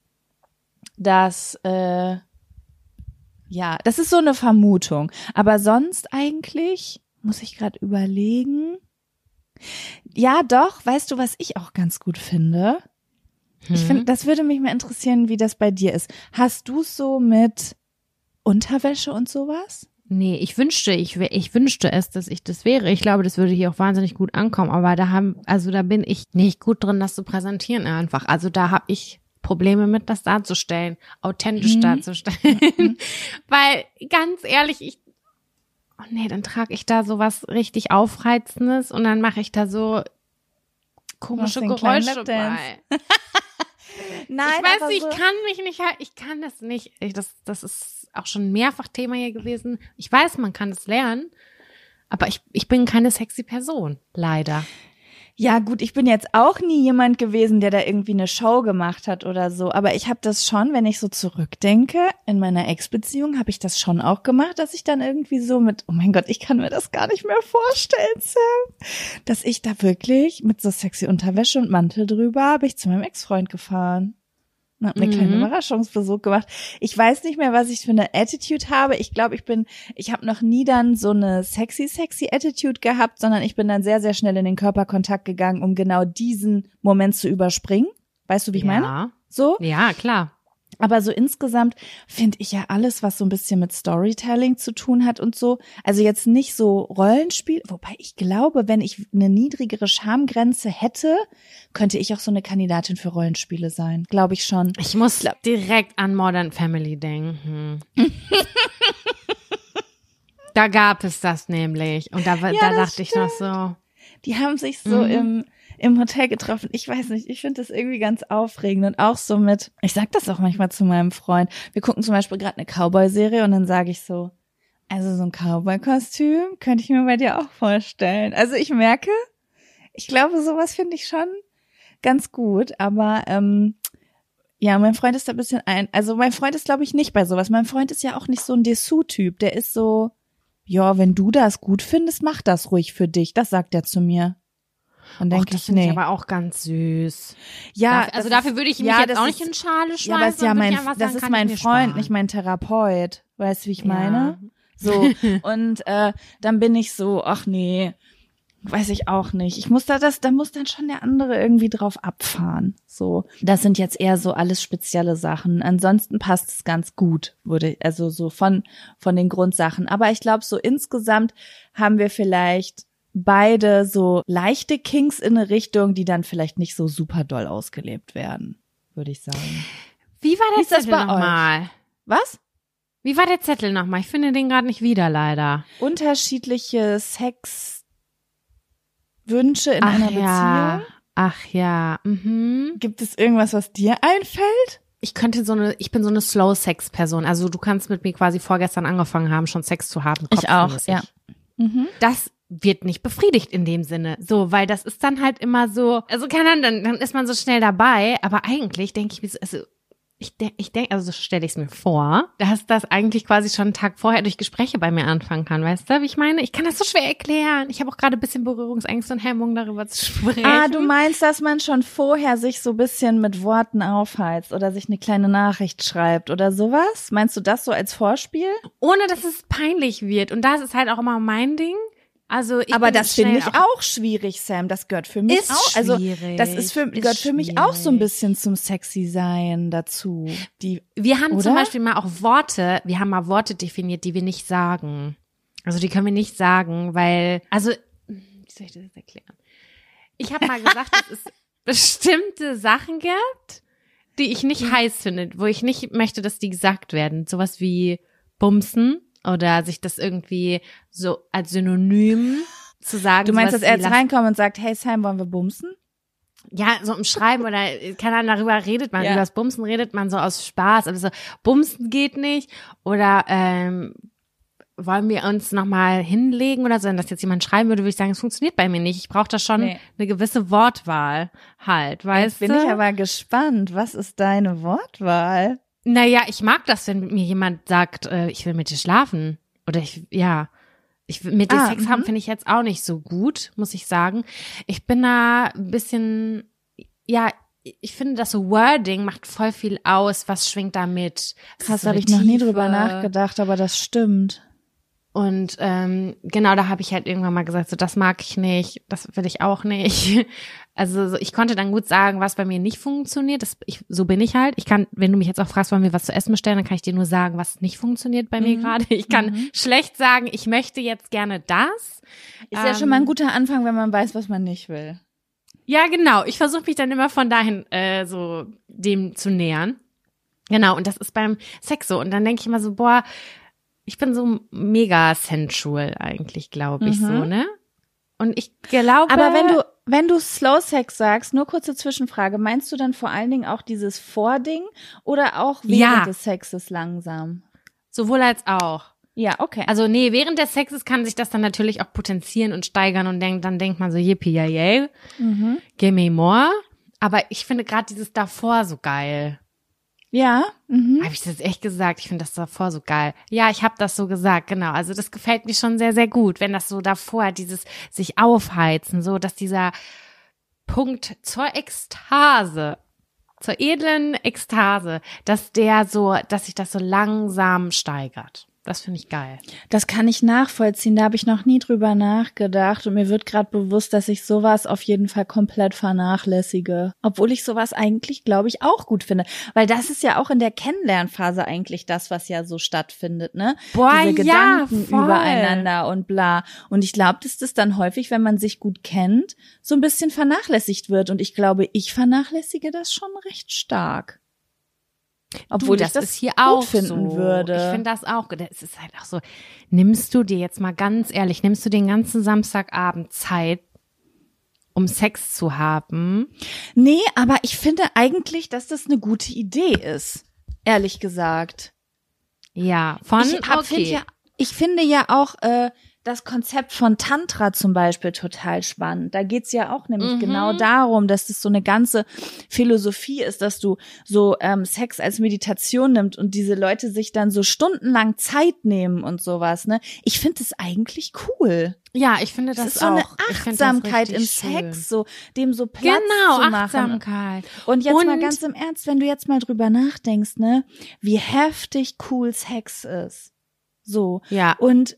dass, äh, ja, das ist so eine Vermutung. Aber sonst eigentlich, muss ich gerade überlegen. Ja, doch, weißt du, was ich auch ganz gut finde? Hm. Ich finde, das würde mich mal interessieren, wie das bei dir ist. Hast du es so mit Unterwäsche und sowas? Nee, ich wünschte, ich, ich wünschte es, dass ich das wäre. Ich glaube, das würde hier auch wahnsinnig gut ankommen, aber da haben, also da bin ich nicht gut drin, das zu präsentieren einfach. Also da habe ich Probleme mit, das darzustellen, authentisch mhm. darzustellen. Mhm. Weil, ganz ehrlich, ich oh nee, dann trage ich da so was richtig Aufreizendes und dann mache ich da so komische Geräusche bei. Nein, ich weiß nicht, so ich kann mich nicht, ich kann das nicht. Ich, das, das ist auch schon mehrfach Thema hier gewesen. Ich weiß, man kann es lernen, aber ich, ich bin keine sexy Person, leider. Ja gut, ich bin jetzt auch nie jemand gewesen, der da irgendwie eine Show gemacht hat oder so, aber ich habe das schon, wenn ich so zurückdenke, in meiner Ex-Beziehung habe ich das schon auch gemacht, dass ich dann irgendwie so mit, oh mein Gott, ich kann mir das gar nicht mehr vorstellen, Sam, dass ich da wirklich mit so sexy Unterwäsche und Mantel drüber, habe ich zu meinem Ex-Freund gefahren. Und hab eine mhm. kleine Überraschungsbesuch gemacht. Ich weiß nicht mehr, was ich für eine Attitude habe. Ich glaube, ich bin, ich habe noch nie dann so eine sexy, sexy Attitude gehabt, sondern ich bin dann sehr, sehr schnell in den Körperkontakt gegangen, um genau diesen Moment zu überspringen. Weißt du, wie ich ja. meine? So? Ja, klar. Aber so insgesamt finde ich ja alles, was so ein bisschen mit Storytelling zu tun hat und so, also jetzt nicht so Rollenspiel, wobei ich glaube, wenn ich eine niedrigere Schamgrenze hätte, könnte ich auch so eine Kandidatin für Rollenspiele sein, glaube ich schon. Ich muss Glaub- direkt an Modern Family denken. Da gab es das nämlich und da, ja, da dachte stimmt. ich noch so. Die haben sich so mhm. im im Hotel getroffen. Ich weiß nicht, ich finde das irgendwie ganz aufregend und auch so mit, ich sag das auch manchmal zu meinem Freund, wir gucken zum Beispiel gerade eine Cowboy-Serie und dann sage ich so, also so ein Cowboy-Kostüm könnte ich mir bei dir auch vorstellen. Also ich merke, ich glaube, sowas finde ich schon ganz gut, aber ähm, ja, mein Freund ist da ein bisschen ein, also mein Freund ist glaube ich nicht bei sowas. Mein Freund ist ja auch nicht so ein Dessous-Typ, der ist so, ja, wenn du das gut findest, mach das ruhig für dich, das sagt er zu mir. Und denke das ich, finde nee. ich aber auch ganz süß. Ja, Darf, also dafür würde ich mich ja, jetzt auch nicht ist, in Schale schmeißen. Ja, aber ist ja mein, das sagen, ist mein Freund, sparen. nicht mein Therapeut. Weißt du, wie ich ja. meine? So, und äh, dann bin ich so, ach nee, weiß ich auch nicht. Ich muss da das, da muss dann schon der andere irgendwie drauf abfahren. So, das sind jetzt eher so alles spezielle Sachen. Ansonsten passt es ganz gut, würde also so von von den Grundsachen. Aber ich glaube, so insgesamt haben wir vielleicht beide so leichte Kinks in eine Richtung, die dann vielleicht nicht so super doll ausgelebt werden, würde ich sagen. Wie war der Wie Zettel nochmal? Was? Wie war der Zettel nochmal? Ich finde den gerade nicht wieder, leider. Unterschiedliche Sex Wünsche in Ach einer ja. Beziehung? Ach ja. Mhm. Gibt es irgendwas, was dir einfällt? Ich könnte so eine, ich bin so eine Slow-Sex-Person. Also du kannst mit mir quasi vorgestern angefangen haben, schon Sex zu haben. Ich auch, kopfmäßig. ja. Mhm. Das wird nicht befriedigt in dem Sinne. So, weil das ist dann halt immer so, also keine Ahnung, dann, dann ist man so schnell dabei, aber eigentlich denke ich mir so, also ich denke, ich denk, also so stelle ich es mir vor, dass das eigentlich quasi schon einen Tag vorher durch Gespräche bei mir anfangen kann, weißt du, wie ich meine? Ich kann das so schwer erklären. Ich habe auch gerade ein bisschen Berührungsängste und Hemmungen, darüber zu sprechen. Ah, du meinst, dass man schon vorher sich so ein bisschen mit Worten aufheizt oder sich eine kleine Nachricht schreibt oder sowas? Meinst du das so als Vorspiel? Ohne, dass es peinlich wird. Und das ist halt auch immer mein Ding. Also ich Aber bin das finde schnell ich auch schwierig, Sam. Das gehört für mich Ist auch. Also schwierig, das ist für ist gehört für mich auch so ein schwierig. bisschen zum sexy sein dazu. Die Wir haben Oder? zum Beispiel mal auch Worte, wir haben mal Worte definiert, die wir nicht sagen. Also die können wir nicht sagen, weil, also, wie soll ich das jetzt erklären? Ich habe mal gesagt, dass es bestimmte Sachen gibt, die ich nicht heiß finde, wo ich nicht möchte, dass die gesagt werden. Sowas wie Bumsen oder sich das irgendwie so als Synonym zu sagen. Du meinst, dass sowas er wie jetzt lass- reinkommt und sagt, hey Sam, wollen wir bumsen? Ja, so im Schreiben oder keine Ahnung, darüber redet man, Ja. über das Bumsen redet man so aus Spaß, aber so Bumsen geht nicht oder ähm, wollen wir uns nochmal hinlegen oder so, wenn das jetzt jemand schreiben würde, würde ich sagen, es funktioniert bei mir nicht. Ich brauche da schon Nee. eine gewisse Wortwahl halt, weißt Jetzt bin du? ich aber gespannt. Was ist deine Wortwahl? Naja, ich mag das, wenn mir jemand sagt, äh, ich will mit dir schlafen oder ich, ja, ich will mit dir Ah, Sex haben, mhm. finde ich jetzt auch nicht so gut, muss ich sagen. Ich bin da ein bisschen, ja, ich finde, das so Wording macht voll viel aus. Was schwingt da mit? Es ist Krass, so habe eine ich noch nie Tiefe. drüber nachgedacht, aber das stimmt. Und ähm, genau, da habe ich halt irgendwann mal gesagt, so das mag ich nicht, das will ich auch nicht. Also so, ich konnte dann gut sagen, was bei mir nicht funktioniert. Das, ich, so bin ich halt. Ich kann, wenn du mich jetzt auch fragst, wollen wir was zu essen bestellen, dann kann ich dir nur sagen, was nicht funktioniert bei mir gerade. Ich kann Mhm. schlecht sagen, ich möchte jetzt gerne das. Ist ja Ähm, schon mal ein guter Anfang, wenn man weiß, was man nicht will. Ja, genau. Ich versuche mich dann immer von dahin äh, so dem zu nähern. Genau, und das ist beim Sex so. Und dann denke ich immer so, boah, ich bin so mega sensual eigentlich, glaube ich, Mhm. so, ne? Und ich glaube. Aber wenn du, wenn du Slow Sex sagst, nur kurze Zwischenfrage, meinst du dann vor allen Dingen auch dieses Vording oder auch während Ja. des Sexes langsam? Sowohl als auch. Ja, okay. Also nee, während des Sexes kann sich das dann natürlich auch potenzieren und steigern und denk, dann denkt man so, yippie, yay, yay, Mhm. give me more. Aber ich finde gerade dieses davor so geil. Ja, mhm. Habe ich das echt gesagt? Ich finde das davor so geil. Ja, ich habe das so gesagt, genau. Also das gefällt mir schon sehr, sehr gut, wenn das so davor, dieses sich aufheizen, so dass dieser Punkt zur Ekstase, zur edlen Ekstase, dass der so, dass sich das so langsam steigert. Das finde ich geil. Das kann ich nachvollziehen. Da habe ich noch nie drüber nachgedacht und mir wird gerade bewusst, dass ich sowas auf jeden Fall komplett vernachlässige. Obwohl ich sowas eigentlich, glaube ich, auch gut finde. Weil das ist ja auch in der Kennenlernphase eigentlich das, was ja so stattfindet, ne? Boah, Diese ja, Gedanken voll. übereinander und bla. Und ich glaube, dass das dann häufig, wenn man sich gut kennt, so ein bisschen vernachlässigt wird. Und ich glaube, ich vernachlässige das schon recht stark. Obwohl du, ich das das ist hier gut auch finden so. würde. Ich finde das auch. Es ist halt auch so, nimmst du dir jetzt mal ganz ehrlich, nimmst du den ganzen Samstagabend Zeit, um Sex zu haben? Nee, aber ich finde eigentlich, dass das eine gute Idee ist. Ehrlich gesagt. Ja, von, Ich, hab, okay. find ja, ich finde ja auch äh, das Konzept von Tantra zum Beispiel total spannend. Da geht's ja auch nämlich Mhm. genau darum, dass das so eine ganze Philosophie ist, dass du so ähm, Sex als Meditation nimmst und diese Leute sich dann so stundenlang Zeit nehmen und sowas. Ne? Ich finde das eigentlich cool. Ja, ich finde Das das ist so auch. eine Ich find das Achtsamkeit im richtig schön. Sex, so dem so Platz Genau, zu machen. Achtsamkeit. Und jetzt Und- mal ganz im Ernst, wenn du jetzt mal drüber nachdenkst, ne, wie heftig cool Sex ist. So. Ja. Und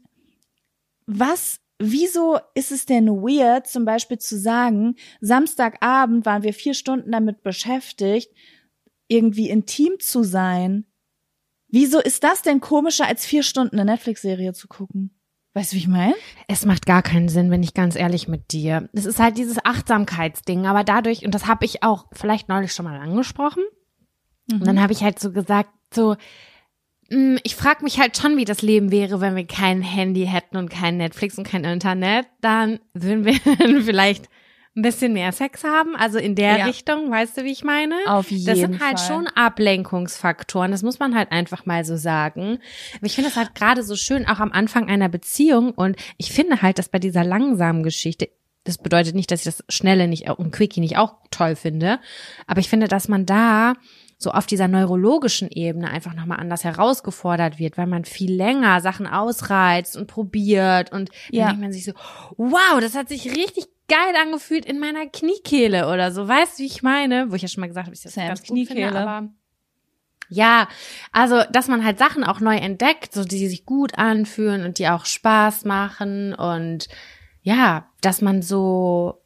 was, wieso ist es denn weird, zum Beispiel zu sagen, Samstagabend waren wir vier Stunden damit beschäftigt, irgendwie intim zu sein? Wieso ist das denn komischer, als vier Stunden eine Netflix-Serie zu gucken? Weißt du, wie ich meine? Es macht gar keinen Sinn, bin ich ganz ehrlich mit dir. Es ist halt dieses Achtsamkeitsding, aber dadurch, und das habe ich auch vielleicht neulich schon mal angesprochen, und dann habe ich halt so gesagt, so, Ich frage mich halt schon, wie das Leben wäre, wenn wir kein Handy hätten und kein Netflix und kein Internet. Dann würden wir vielleicht ein bisschen mehr Sex haben, also in der Ja. Richtung, weißt du, wie ich meine? Auf jeden Das sind halt Fall. schon Ablenkungsfaktoren, das muss man halt einfach mal so sagen. Aber ich finde das halt gerade so schön, auch am Anfang einer Beziehung, und ich finde halt, dass bei dieser langsamen Geschichte, das bedeutet nicht, dass ich das Schnelle nicht und Quickie nicht auch toll finde, aber ich finde, dass man da so auf dieser neurologischen Ebene einfach nochmal anders herausgefordert wird, weil man viel länger Sachen ausreizt und probiert und Ja. dann denkt man sich so, wow, das hat sich richtig geil angefühlt in meiner Kniekehle oder so, weißt du, wie ich meine? Wo ich ja schon mal gesagt habe, ich das Sam, ganz gut Kniekehle. finde, aber ja, also, dass man halt Sachen auch neu entdeckt, so die sich gut anfühlen und die auch Spaß machen und ja, dass man so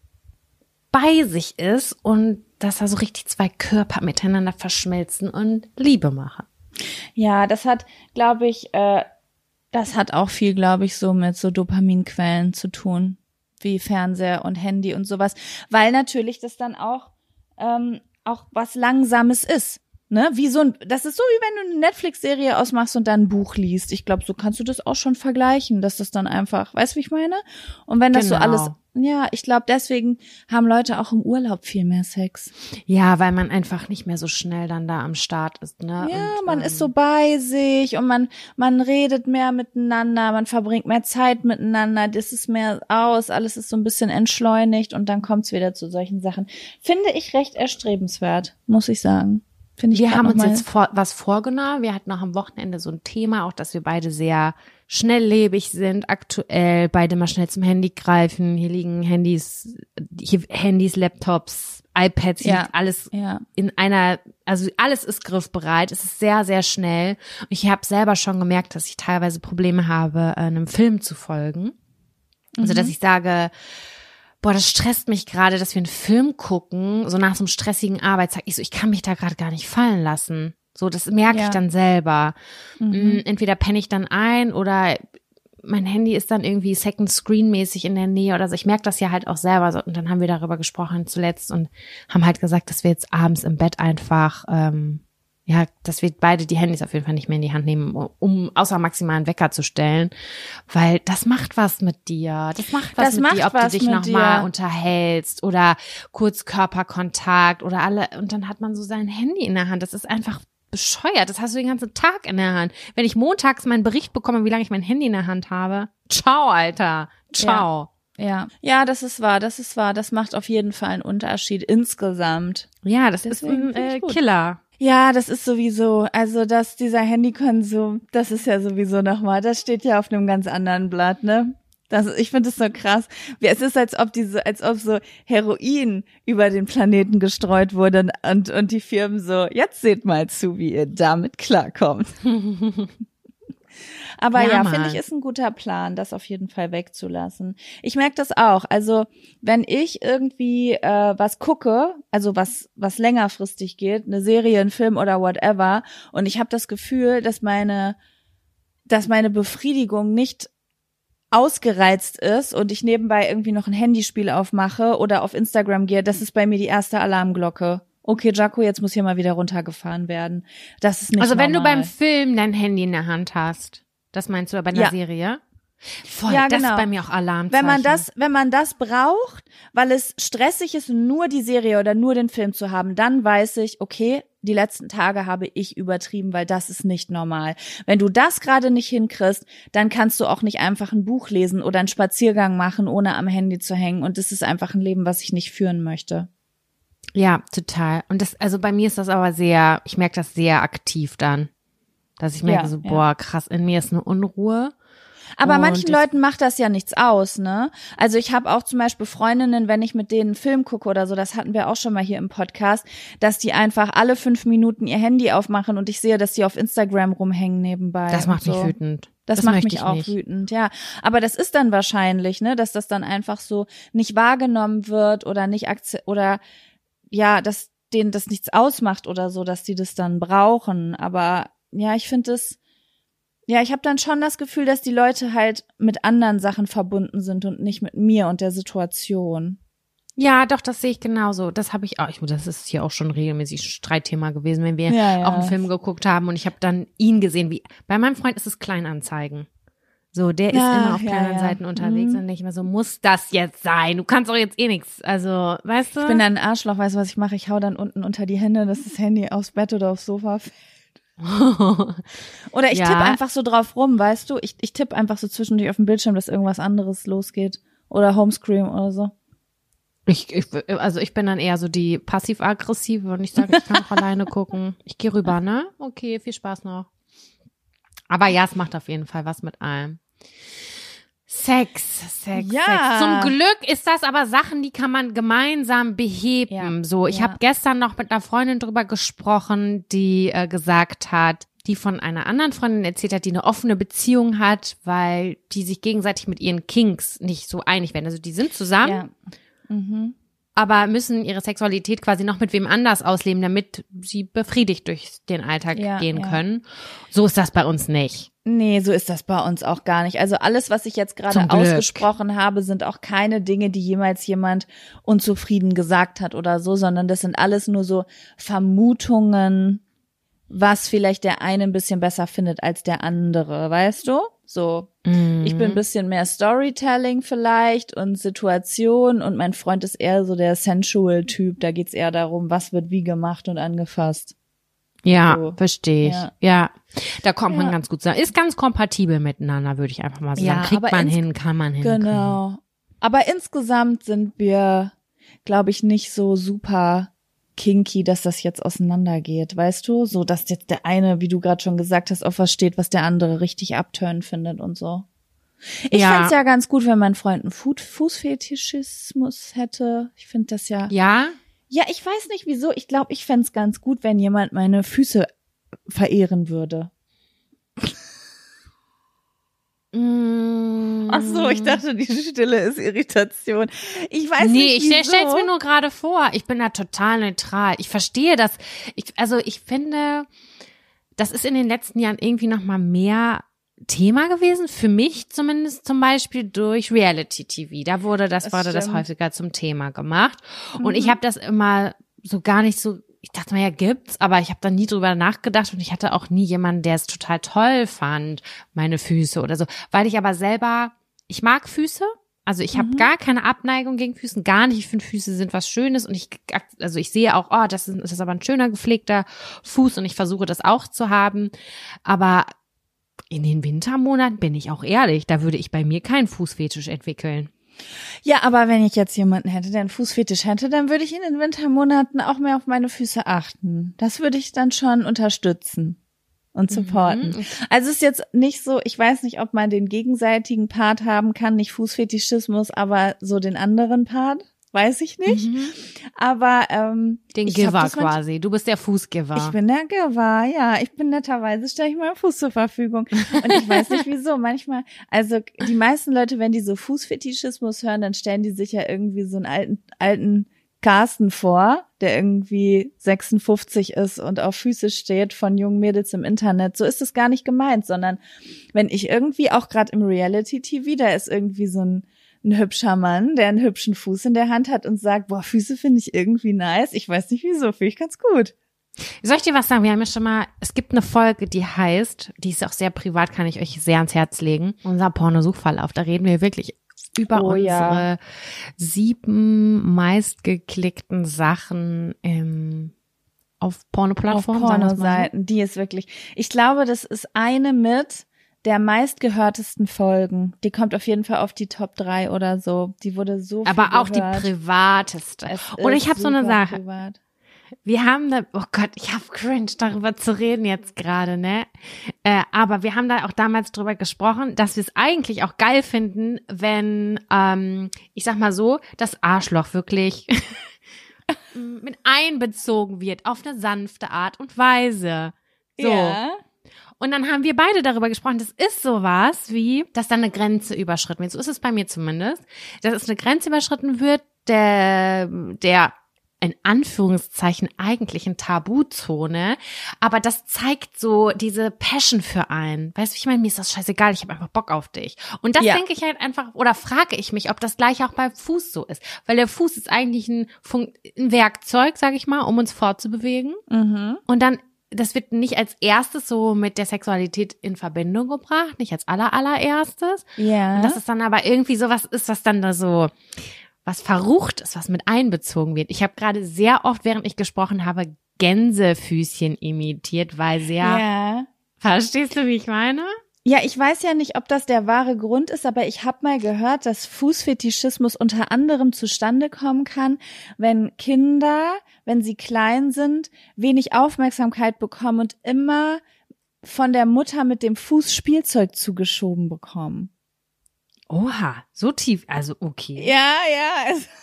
bei sich ist und dass da so richtig zwei Körper miteinander verschmelzen und Liebe machen. Ja, das hat, glaube ich, äh, das hat auch viel, glaube ich, so mit so Dopaminquellen zu tun, wie Fernseher und Handy und sowas, weil natürlich das dann auch ähm, auch was Langsames ist. Ne, wie so ein, das ist so, wie wenn du eine Netflix-Serie ausmachst und dann ein Buch liest. Ich glaube, so kannst du das auch schon vergleichen, dass das dann einfach, weißt du, wie ich meine? Und wenn das Genau. so alles, ja, ich glaube, deswegen haben Leute auch im Urlaub viel mehr Sex. Ja, weil man einfach nicht mehr so schnell dann da am Start ist, ne? Ja, und, man ähm, ist so bei sich und man, man redet mehr miteinander, man verbringt mehr Zeit miteinander, das ist mehr aus, alles ist so ein bisschen entschleunigt und dann kommt's wieder zu solchen Sachen. Finde ich recht erstrebenswert, muss ich sagen. Finde ich Wir grad haben noch uns mal- jetzt vor, was vorgenommen. Wir hatten auch am Wochenende so ein Thema, auch dass wir beide sehr schnelllebig sind, aktuell beide mal schnell zum Handy greifen. Hier liegen Handys, hier Handys, Laptops, iPads, hier Ja. liegt alles Ja. in einer, also alles ist griffbereit. Es ist sehr, sehr schnell. Und ich habe selber schon gemerkt, dass ich teilweise Probleme habe, einem Film zu folgen. Also, dass ich sage, boah, das stresst mich gerade, dass wir einen Film gucken, so nach so einem stressigen Arbeitstag. Ich so, ich kann mich da gerade gar nicht fallen lassen. So, das merke Ja. ich dann selber. Mhm. Mm, Entweder penne ich dann ein oder mein Handy ist dann irgendwie Second Screen mäßig in der Nähe oder so. Ich merke das ja halt auch selber. So, und dann haben wir darüber gesprochen zuletzt und haben halt gesagt, dass wir jetzt abends im Bett einfach, ähm, ja, dass wir beide die Handys auf jeden Fall nicht mehr in die Hand nehmen, um außer maximalen Wecker zu stellen, weil das macht was mit dir. Das macht was Das mit macht dir, ob was du dich mit nochmal dir. unterhältst oder kurz Körperkontakt oder alle. Und dann hat man so sein Handy in der Hand. Das ist einfach bescheuert. Das hast du den ganzen Tag in der Hand. Wenn ich montags meinen Bericht bekomme, wie lange ich mein Handy in der Hand habe, ciao, Alter. Ciao. Ja. Ja, das ist wahr, das ist wahr. Das macht auf jeden Fall einen Unterschied insgesamt. Ja, das Deswegen ist finde ein ich äh, gut. Killer. Ja, das ist sowieso, also dass dieser Handykonsum, das ist ja sowieso nochmal, das steht ja auf einem ganz anderen Blatt, ne? Das, ich finde es so krass. Wie, es ist, als ob diese, als ob so Heroin über den Planeten gestreut wurde und, und die Firmen so, jetzt seht mal zu, wie ihr damit klarkommt. Aber Ja, ja, Mann. finde ich, ist ein guter Plan, das auf jeden Fall wegzulassen. Ich merke das auch. Also wenn ich irgendwie äh, was gucke, also was was längerfristig geht, eine Serie, ein Film oder whatever, und ich habe das Gefühl, dass meine dass meine Befriedigung nicht ausgereizt ist und ich nebenbei irgendwie noch ein Handyspiel aufmache oder auf Instagram gehe, das ist bei mir die erste Alarmglocke. Okay, Jaco, jetzt muss hier mal wieder runtergefahren werden. Das ist nicht Also wenn du normal. beim Film dein Handy in der Hand hast, das meinst du bei einer Ja. Serie? Voll, Ja, das genau. ist bei mir auch Alarmzeichen. Wenn man das, wenn man das braucht, weil es stressig ist, nur die Serie oder nur den Film zu haben, dann weiß ich, okay, die letzten Tage habe ich übertrieben, weil das ist nicht normal. Wenn du das gerade nicht hinkriegst, dann kannst du auch nicht einfach ein Buch lesen oder einen Spaziergang machen, ohne am Handy zu hängen. Und das ist einfach ein Leben, was ich nicht führen möchte. Ja, total. Und das, also bei mir ist das aber sehr, ich merke das sehr aktiv dann. Dass ich merke Ja, so, ja. boah, krass, in mir ist eine Unruhe. Aber Und manchen das- Leuten macht das ja nichts aus, ne? Also ich habe auch zum Beispiel Freundinnen, wenn ich mit denen einen Film gucke oder so, das hatten wir auch schon mal hier im Podcast, dass die einfach alle fünf Minuten ihr Handy aufmachen und ich sehe, dass die auf Instagram rumhängen nebenbei. Das macht und mich so. wütend. Das, Das macht möchte mich ich auch nicht. wütend, ja. Aber das ist dann wahrscheinlich, ne, dass das dann einfach so nicht wahrgenommen wird oder nicht akze- oder ja, dass denen das nichts ausmacht oder so, dass die das dann brauchen. Aber ja, ich finde es, ja, ich habe dann schon das Gefühl, dass die Leute halt mit anderen Sachen verbunden sind und nicht mit mir und der Situation. Ja, doch, das sehe ich genauso. Das habe ich auch. Ich, das ist hier auch schon regelmäßig Streitthema gewesen, wenn wir Ja, ja. auch einen Film geguckt haben und ich habe dann ihn gesehen. Wie bei meinem Freund ist es Kleinanzeigen. So, der ist Ah, immer auf ja, Kleinanzeigen ja. unterwegs. Mhm. Und dann denke ich mir so, muss das jetzt sein? Du kannst doch jetzt eh nichts. Also, weißt du? Ich bin dann ein Arschloch, weißt du, was ich mache? Ich hau dann unten unter die Hände, dass das Handy aufs Bett oder aufs Sofa fällt. Oder ich Ja. tippe einfach so drauf rum, weißt du? Ich, ich tippe einfach so zwischendurch auf dem Bildschirm, dass irgendwas anderes losgeht. Oder Homescreen oder so. Ich, ich, also ich bin dann eher so die passiv-aggressive und ich sage, ich kann auch alleine gucken. Ich gehe rüber, ne? Okay, viel Spaß noch. Aber ja, es macht auf jeden Fall was mit allem. Sex, Sex, Ja. Sex. Zum Glück ist das aber Sachen, die kann man gemeinsam beheben. Ja. So, ich Ja. habe gestern noch mit einer Freundin drüber gesprochen, die äh, gesagt hat, die von einer anderen Freundin erzählt hat, die eine offene Beziehung hat, weil die sich gegenseitig mit ihren Kinks nicht so einig werden. Also die sind zusammen, Ja. Mhm. aber müssen ihre Sexualität quasi noch mit wem anders ausleben, damit sie befriedigt durch den Alltag Ja, gehen ja. können. So ist das bei uns nicht. Nee, so ist das bei uns auch gar nicht. Also alles, was ich jetzt gerade Zum Glück. ausgesprochen habe, sind auch keine Dinge, die jemals jemand unzufrieden gesagt hat oder so, sondern das sind alles nur so Vermutungen, was vielleicht der eine ein bisschen besser findet als der andere, weißt du? So, Mhm. ich bin ein bisschen mehr Storytelling vielleicht und Situation und mein Freund ist eher so der Sensual-Typ. Da geht's eher darum, was wird wie gemacht und angefasst. Ja, So. verstehe ich. Ja. Ja. Da kommt man Ja. ganz gut zusammen. Ist ganz kompatibel miteinander, würde ich einfach mal sagen. Ja, Kriegt aber man ins- hin, kann man hin. Genau. Aber insgesamt sind wir, glaube ich, nicht so super kinky, dass das jetzt auseinandergeht, weißt du? So, dass jetzt der eine, wie du gerade schon gesagt hast, auch versteht, was der andere richtig abturnen findet und so. Ich Ja. fänd's ja ganz gut, wenn mein Freund einen Fu- Fußfetischismus hätte. Ich finde das ja. Ja? Ja, ich weiß nicht wieso. Ich glaube, ich fänd's ganz gut, wenn jemand meine Füße verehren würde. Mm. Ach so, ich dachte, die Stille ist Irritation. Ich weiß Nee, nicht ich wieso. stell's mir nur gerade vor. Ich bin da total neutral. Ich verstehe das. Ich, also ich finde, das ist in den letzten Jahren irgendwie noch mal mehr Thema gewesen. Für mich zumindest zum Beispiel durch Reality-T V. Da wurde das, Das wurde das stimmt. häufiger zum Thema gemacht. Und Mhm. ich habe das immer so gar nicht so, ich dachte mir, ja, gibt's, aber ich habe da nie drüber nachgedacht und ich hatte auch nie jemanden, der es total toll fand, meine Füße oder so. Weil ich aber selber, ich mag Füße. Also ich habe Mhm. gar keine Abneigung gegen Füßen, gar nicht. Ich finde, Füße sind was Schönes und ich, also ich sehe auch, oh, das ist, das ist aber ein schöner gepflegter Fuß und ich versuche das auch zu haben. Aber in den Wintermonaten bin ich auch ehrlich, da würde ich bei mir keinen Fußfetisch entwickeln. Ja, aber wenn ich jetzt jemanden hätte, der einen Fußfetisch hätte, dann würde ich in den Wintermonaten auch mehr auf meine Füße achten. Das würde ich dann schon unterstützen und supporten. Mhm. Also es ist jetzt nicht so, ich weiß nicht, ob man den gegenseitigen Part haben kann, nicht Fußfetischismus, aber so den anderen Part, weiß ich nicht. Mhm. Aber ähm, Den ich hab Giver das manch- quasi. Du bist der Fußgiver. Ich bin der Giver, ja. Ich bin netterweise, stelle ich meinen Fuß zur Verfügung. Und ich weiß nicht wieso. Manchmal, also die meisten Leute, wenn die so Fußfetischismus hören, dann stellen die sich ja irgendwie so einen alten, alten Carsten vor, der irgendwie sechsundfünfzig ist und auf Füße steht von jungen Mädels im Internet. So ist es gar nicht gemeint, sondern wenn ich irgendwie auch gerade im Reality-T V, da ist irgendwie so ein ein hübscher Mann, der einen hübschen Fuß in der Hand hat und sagt, boah, Füße finde ich irgendwie nice. Ich weiß nicht wieso, finde ich ganz gut. Soll ich dir was sagen? Wir haben ja schon mal, es gibt eine Folge, die heißt, die ist auch sehr privat, kann ich euch sehr ans Herz legen. Unser Pornosuchverlauf, da reden wir wirklich über Oh, unsere ja. sieben meistgeklickten Sachen im, auf Pornoplattformen. Auf sagen wir's mal so. Pornoseiten, die ist wirklich, ich glaube, das ist eine mit der meistgehörtesten Folgen. Die kommt auf jeden Fall auf die Top drei oder so. Die wurde so viel Aber auch die gehört. privateste. Es Und ist ich habe so eine super Sache. privat. Wir haben da, oh Gott, ich habe cringe, darüber zu reden jetzt gerade, ne? Äh, aber wir haben da auch damals drüber gesprochen, dass wir es eigentlich auch geil finden, wenn, ähm, ich sag mal so, das Arschloch wirklich mit einbezogen wird auf eine sanfte Art und Weise. So. Ja. Und dann haben wir beide darüber gesprochen, das ist sowas wie, dass da eine Grenze überschritten wird. So ist es bei mir zumindest. Dass es eine Grenze überschritten wird, der, der in Anführungszeichen eigentlichen Tabuzone, aber das zeigt so diese Passion für einen. Weißt du, ich meine, mir ist das scheißegal, ich habe einfach Bock auf dich. Und das Ja. denke ich halt einfach, oder frage ich mich, ob das gleich auch beim Fuß so ist. Weil der Fuß ist eigentlich ein, Fun- ein Werkzeug, sag ich mal, um uns fortzubewegen. Mhm. Und dann, das wird nicht als erstes so mit der Sexualität in Verbindung gebracht, nicht als aller allererstes. Ja. Und das ist dann aber irgendwie so was ist, was dann da so was verrucht ist, was mit einbezogen wird. Ich habe gerade sehr oft, während ich gesprochen habe, Gänsefüßchen imitiert, weil sehr, Ja. verstehst du, wie ich meine? Ja, ich weiß ja nicht, ob das der wahre Grund ist, aber ich habe mal gehört, dass Fußfetischismus unter anderem zustande kommen kann, wenn Kinder, wenn sie klein sind, wenig Aufmerksamkeit bekommen und immer von der Mutter mit dem Fuß Spielzeug zugeschoben bekommen. Oha, so tief, also okay. Ja, ja. Es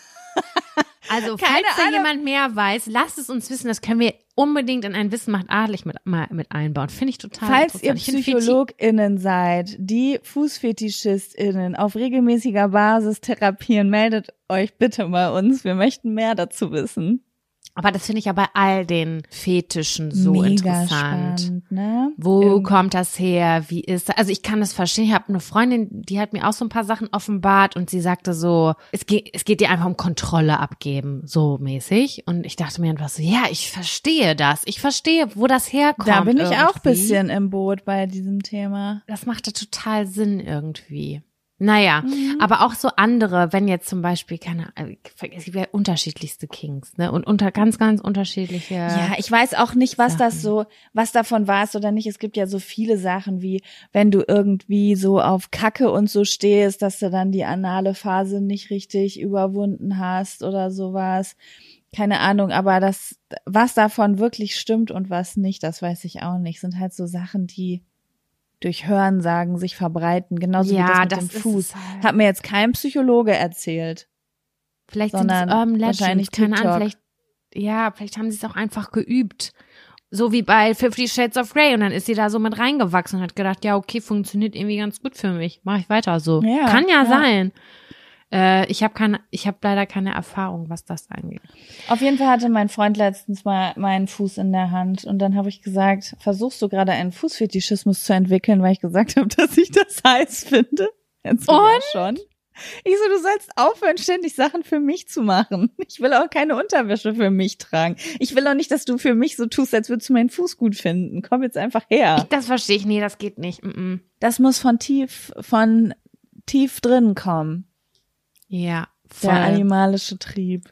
Also Keine falls da Ahnung. jemand mehr weiß, lasst es uns wissen, das können wir unbedingt in ein Wissen macht adelig mit, mal mit einbauen. Finde ich total Falls ihr interessant. Ich finde Feti- PsychologInnen seid, die FußfetischistInnen auf regelmäßiger Basis therapieren, meldet euch bitte bei uns. Wir möchten mehr dazu wissen. Aber das finde ich ja bei all den Fetischen so Mega interessant. spannend, ne? Wo Irgendwie. kommt das her? Wie ist das? Also ich kann das verstehen. Ich habe eine Freundin, die hat mir auch so ein paar Sachen offenbart und sie sagte so, es geht, es geht dir einfach um Kontrolle abgeben, so mäßig. Und ich dachte mir einfach so, ja, ich verstehe das. Ich verstehe, wo das herkommt. Da bin ich irgendwie. auch ein bisschen im Boot bei diesem Thema. Das machte total Sinn irgendwie. Naja, Mhm. aber auch so andere, wenn jetzt zum Beispiel, keine Ahnung, es gibt ja unterschiedlichste Kings, ne? Und unter ganz, ganz unterschiedliche. Ja, ich weiß auch nicht, was Sachen. das so, was davon war es oder nicht. Es gibt ja so viele Sachen wie, wenn du irgendwie so auf Kacke und so stehst, dass du dann die anale Phase nicht richtig überwunden hast oder sowas. Keine Ahnung, aber das, was davon wirklich stimmt und was nicht, das weiß ich auch nicht. Sind halt so Sachen, die durch Hörensagen sich verbreiten, genauso Ja, wie das mit das dem ist Fuß. es halt. Hat mir jetzt kein Psychologe erzählt. Vielleicht sind es sondern Urban Legends, wahrscheinlich keine Ahnung, TikTok. vielleicht, ja, vielleicht haben sie es auch einfach geübt. So wie bei Fifty Shades of Grey und dann ist sie da so mit reingewachsen und hat gedacht, ja, okay, funktioniert irgendwie ganz gut für mich, mache ich weiter so. Ja, Kann ja, ja. sein. Äh, ich habe keine, ich habe leider keine Erfahrung, was das angeht. Auf jeden Fall hatte mein Freund letztens mal meinen Fuß in der Hand und dann habe ich gesagt, versuchst du gerade einen Fußfetischismus zu entwickeln, weil ich gesagt habe, dass ich das heiß finde? Jetzt Und? ja schon. Ich so, du sollst aufhören, ständig Sachen für mich zu machen. Ich will auch keine Unterwäsche für mich tragen. Ich will auch nicht, dass du für mich so tust, als würdest du meinen Fuß gut finden. Komm jetzt einfach her. Das verstehe ich, nee, das geht nicht. Mm-mm. Das muss von tief, von tief drin kommen. Ja, voll. Der animalische Trieb.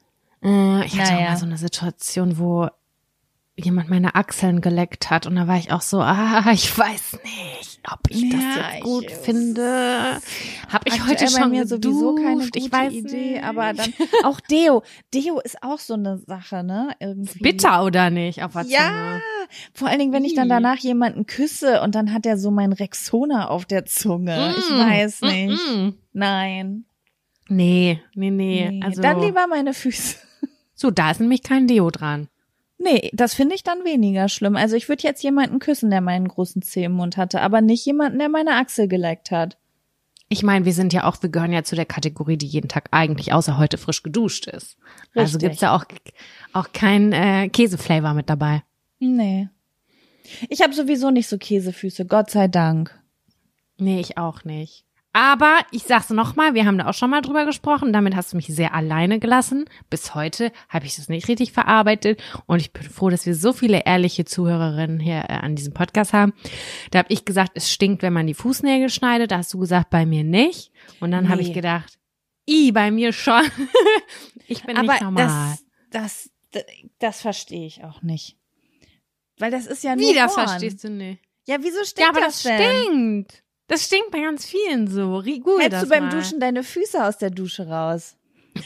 Äh, ich hatte Naja. auch mal so eine Situation, wo jemand meine Achseln geleckt hat und da war ich auch so, ah, ich weiß nicht, ob ich das Ja, jetzt gut ich- finde. Hab ich Aktuell heute bei schon mir sowieso keine geduft, gute ich weiß Idee, nicht. aber dann auch Deo. Deo ist auch so eine Sache, ne? Irgendwie. Bitter oder nicht? Auf der Ja, Zunge. vor allen Dingen, wenn ich dann Ih. danach jemanden küsse und dann hat er so mein Rexona auf der Zunge. Ich Mm, weiß nicht. mm, mm. Nein. Nee, nee, nee. Nee. Also, Dann lieber meine Füße. so, da ist nämlich kein Deo dran. Nee, das finde ich dann weniger schlimm. Also ich würde jetzt jemanden küssen, der meinen großen Zeh im Mund hatte, aber nicht jemanden, der meine Achsel geleckt hat. Ich meine, wir sind ja auch, wir gehören ja zu der Kategorie, die jeden Tag eigentlich außer heute frisch geduscht ist. Also Richtig. gibt's ja auch, auch kein äh, Käseflavor mit dabei. Nee. Ich habe sowieso nicht so Käsefüße, Gott sei Dank. Nee, ich auch nicht. Aber ich sag's nochmal, wir haben da auch schon mal drüber gesprochen. Damit hast du mich sehr alleine gelassen. Bis heute habe ich das nicht richtig verarbeitet. Und ich bin froh, dass wir so viele ehrliche Zuhörerinnen hier äh, an diesem Podcast haben. Da habe ich gesagt, es stinkt, wenn man die Fußnägel schneidet. Da hast du gesagt, bei mir nicht. Und dann habe Nee. ich gedacht, i, bei mir schon. Ich bin Aber nicht normal. das, das, das verstehe ich auch nicht. Weil das ist ja nur Wie, das Horn. verstehst du nicht? Ja, wieso stinkt Ja, aber das, das denn? stinkt. Das stinkt bei ganz vielen so. Google Hältst das du beim mal. Duschen deine Füße aus der Dusche raus?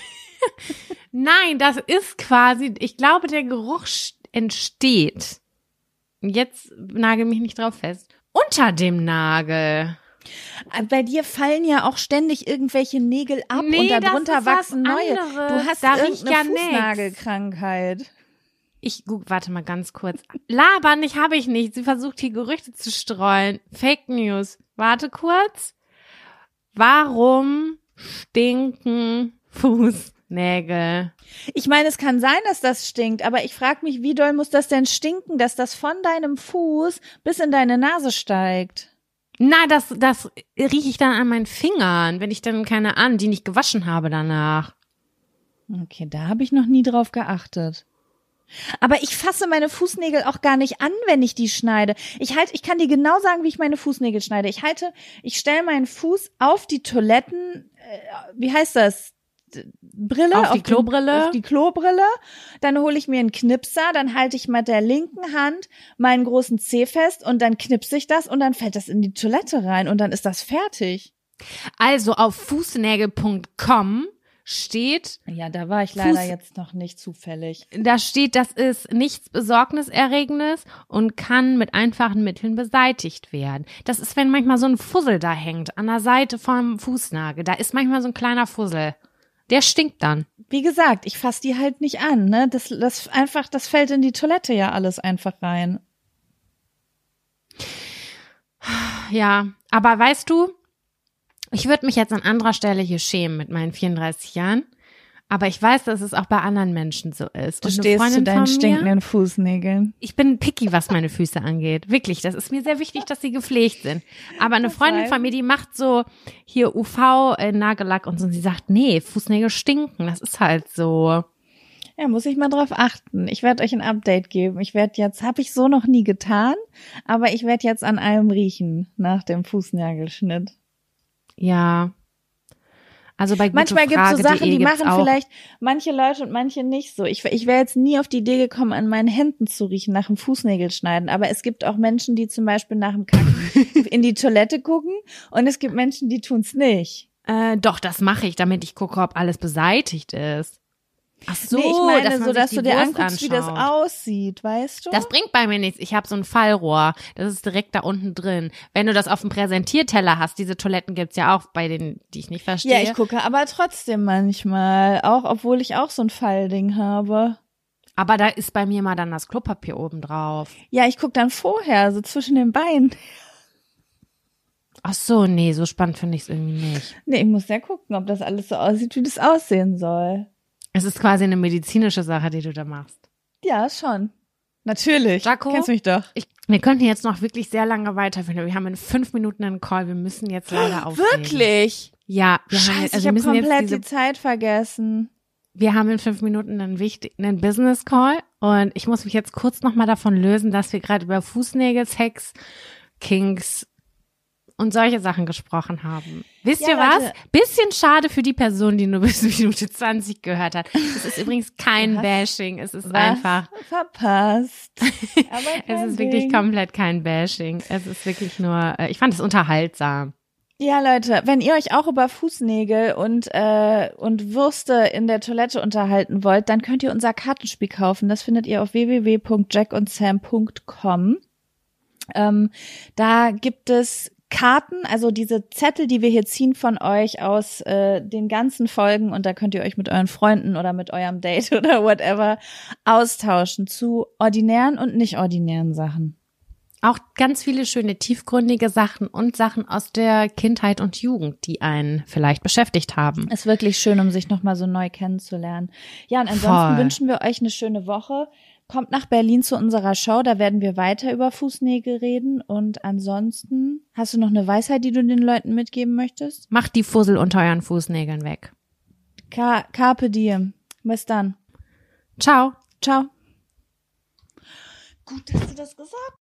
Nein, das ist quasi, ich glaube, der Geruch st- entsteht. Jetzt nagel mich nicht drauf fest. Unter dem Nagel. Bei dir fallen ja auch ständig irgendwelche Nägel ab Nee, und das darunter ist was wachsen neue. anderes. Du hast Da riecht irgendeine ja nix. Fußnagelkrankheit. Ich, gu- warte mal ganz kurz. Labern, ich habe ich nicht. Sie versucht hier Gerüchte zu streuen. Fake News. Warte kurz. Warum stinken Fußnägel? Fußnägel. Ich meine, es kann sein, dass das stinkt, aber ich frage mich, wie doll muss das denn stinken, dass das von deinem Fuß bis in deine Nase steigt? Na, das, das rieche ich dann an meinen Fingern, wenn ich dann keine Ahnung, die nicht gewaschen habe danach. Okay, da habe ich noch nie drauf geachtet. Aber ich fasse meine Fußnägel auch gar nicht an, wenn ich die schneide. Ich halte, ich kann dir genau sagen, wie ich meine Fußnägel schneide. Ich halte, ich stelle meinen Fuß auf die Toiletten, äh, wie heißt das? Brille, auf die auf Klobrille. Den, auf die Klobrille. Dann hole ich mir einen Knipser, dann halte ich mit der linken Hand meinen großen Zeh fest und dann knipse ich das und dann fällt das in die Toilette rein und dann ist das fertig. Also auf fußnägel punkt com steht, Ja, da war ich leider Fuß- jetzt noch nicht zufällig. da steht, das ist nichts Besorgniserregendes und kann mit einfachen Mitteln beseitigt werden. Das ist, wenn manchmal so ein Fussel da hängt, an der Seite vom Fußnagel. Da ist manchmal so ein kleiner Fussel. Der stinkt dann. Wie gesagt, ich fasse die halt nicht an, ne? Das, das einfach, das fällt in die Toilette ja alles einfach rein. Ja, aber weißt du, ich würde mich jetzt an anderer Stelle hier schämen mit meinen vierunddreißig Jahren, aber ich weiß, dass es auch bei anderen Menschen so ist. Du Und eine stehst zu Freundin deinen von mir, stinkenden Fußnägeln. ich bin picky, was meine Füße angeht. Wirklich, das ist mir sehr wichtig, dass sie gepflegt sind. Aber eine Freundin von mir, die macht so hier U V-Nagellack und so, und sie sagt, nee, Fußnägel stinken, das ist halt so. Ja, muss ich mal drauf achten. Ich werde euch ein Update geben. Ich werde jetzt, habe ich so noch nie getan, aber ich werde jetzt an allem riechen nach dem Fußnägelschnitt. Ja. Also bei gute Manchmal gibt es so Frage.de Sachen, die gibt's machen auch, vielleicht manche Leute und manche nicht so. Ich, ich wäre jetzt nie auf die Idee gekommen, an meinen Händen zu riechen nach dem Fußnägelschneiden. Aber es gibt auch Menschen, die zum Beispiel nach dem Kacken in die Toilette gucken und es gibt Menschen, die tun's nicht. Äh, doch, das mache ich, damit ich gucke, ob alles beseitigt ist. Ach so, nee, ich meine dass man so, sich dass die du dir Wurst anguckst, wie das anschaut. aussieht, weißt du? Das bringt bei mir nichts. Ich habe so ein Fallrohr. Das ist direkt da unten drin. Wenn du das auf dem Präsentierteller hast, diese Toiletten gibt's ja auch bei denen, die ich nicht verstehe. Ja, ich gucke aber trotzdem manchmal, auch obwohl ich auch so ein Fallding habe. Aber da ist bei mir mal dann das Klopapier oben drauf. Ja, ich gucke dann vorher, so zwischen den Beinen. Ach so, nee, so spannend finde ich es irgendwie nicht. Nee, ich muss ja gucken, ob das alles so aussieht, wie das aussehen soll. Es ist quasi eine medizinische Sache, die du da machst. Ja, schon. Natürlich. Jaco? Kennst mich doch. Ich, wir könnten jetzt noch wirklich sehr lange weiterführen. Wir haben in fünf Minuten einen Call. Wir müssen jetzt leider auflegen. Wirklich? Ja, wir haben, Scheiße, also ich wir habe müssen jetzt komplett diese die Zeit vergessen. Wir haben in fünf Minuten einen wichtigen einen Business Call und ich muss mich jetzt kurz nochmal davon lösen, dass wir gerade über Fußnägel, Sex, Kinks und solche Sachen gesprochen haben. Wisst Ja, ihr was? Leute. Bisschen schade für die Person, die nur bis Minute zwanzig gehört hat. Es ist übrigens kein Was? Bashing, es ist Was? einfach, Verpasst. Aber es kein ist wirklich Ding. komplett kein Bashing. Es ist wirklich nur, äh, ich fand es unterhaltsam. Ja, Leute, wenn ihr euch auch über Fußnägel und äh, und Würste in der Toilette unterhalten wollt, dann könnt ihr unser Kartenspiel kaufen. Das findet ihr auf w w w punkt jack und sam punkt com. Ähm, da gibt es Karten, also diese Zettel, die wir hier ziehen von euch aus äh, den ganzen Folgen, und da könnt ihr euch mit euren Freunden oder mit eurem Date oder whatever austauschen zu ordinären und nicht ordinären Sachen. Auch ganz viele schöne, tiefgründige Sachen und Sachen aus der Kindheit und Jugend, die einen vielleicht beschäftigt haben. Ist wirklich schön, um sich nochmal so neu kennenzulernen. Ja, und ansonsten Voll. wünschen wir euch eine schöne Woche. Kommt nach Berlin zu unserer Show, da werden wir weiter über Fußnägel reden. Und ansonsten, hast du noch eine Weisheit, die du den Leuten mitgeben möchtest? Macht die Fussel unter euren Fußnägeln weg. Ka- Carpe diem. Bis dann. Ciao. Ciao. Gut, dass du das gesagt hast.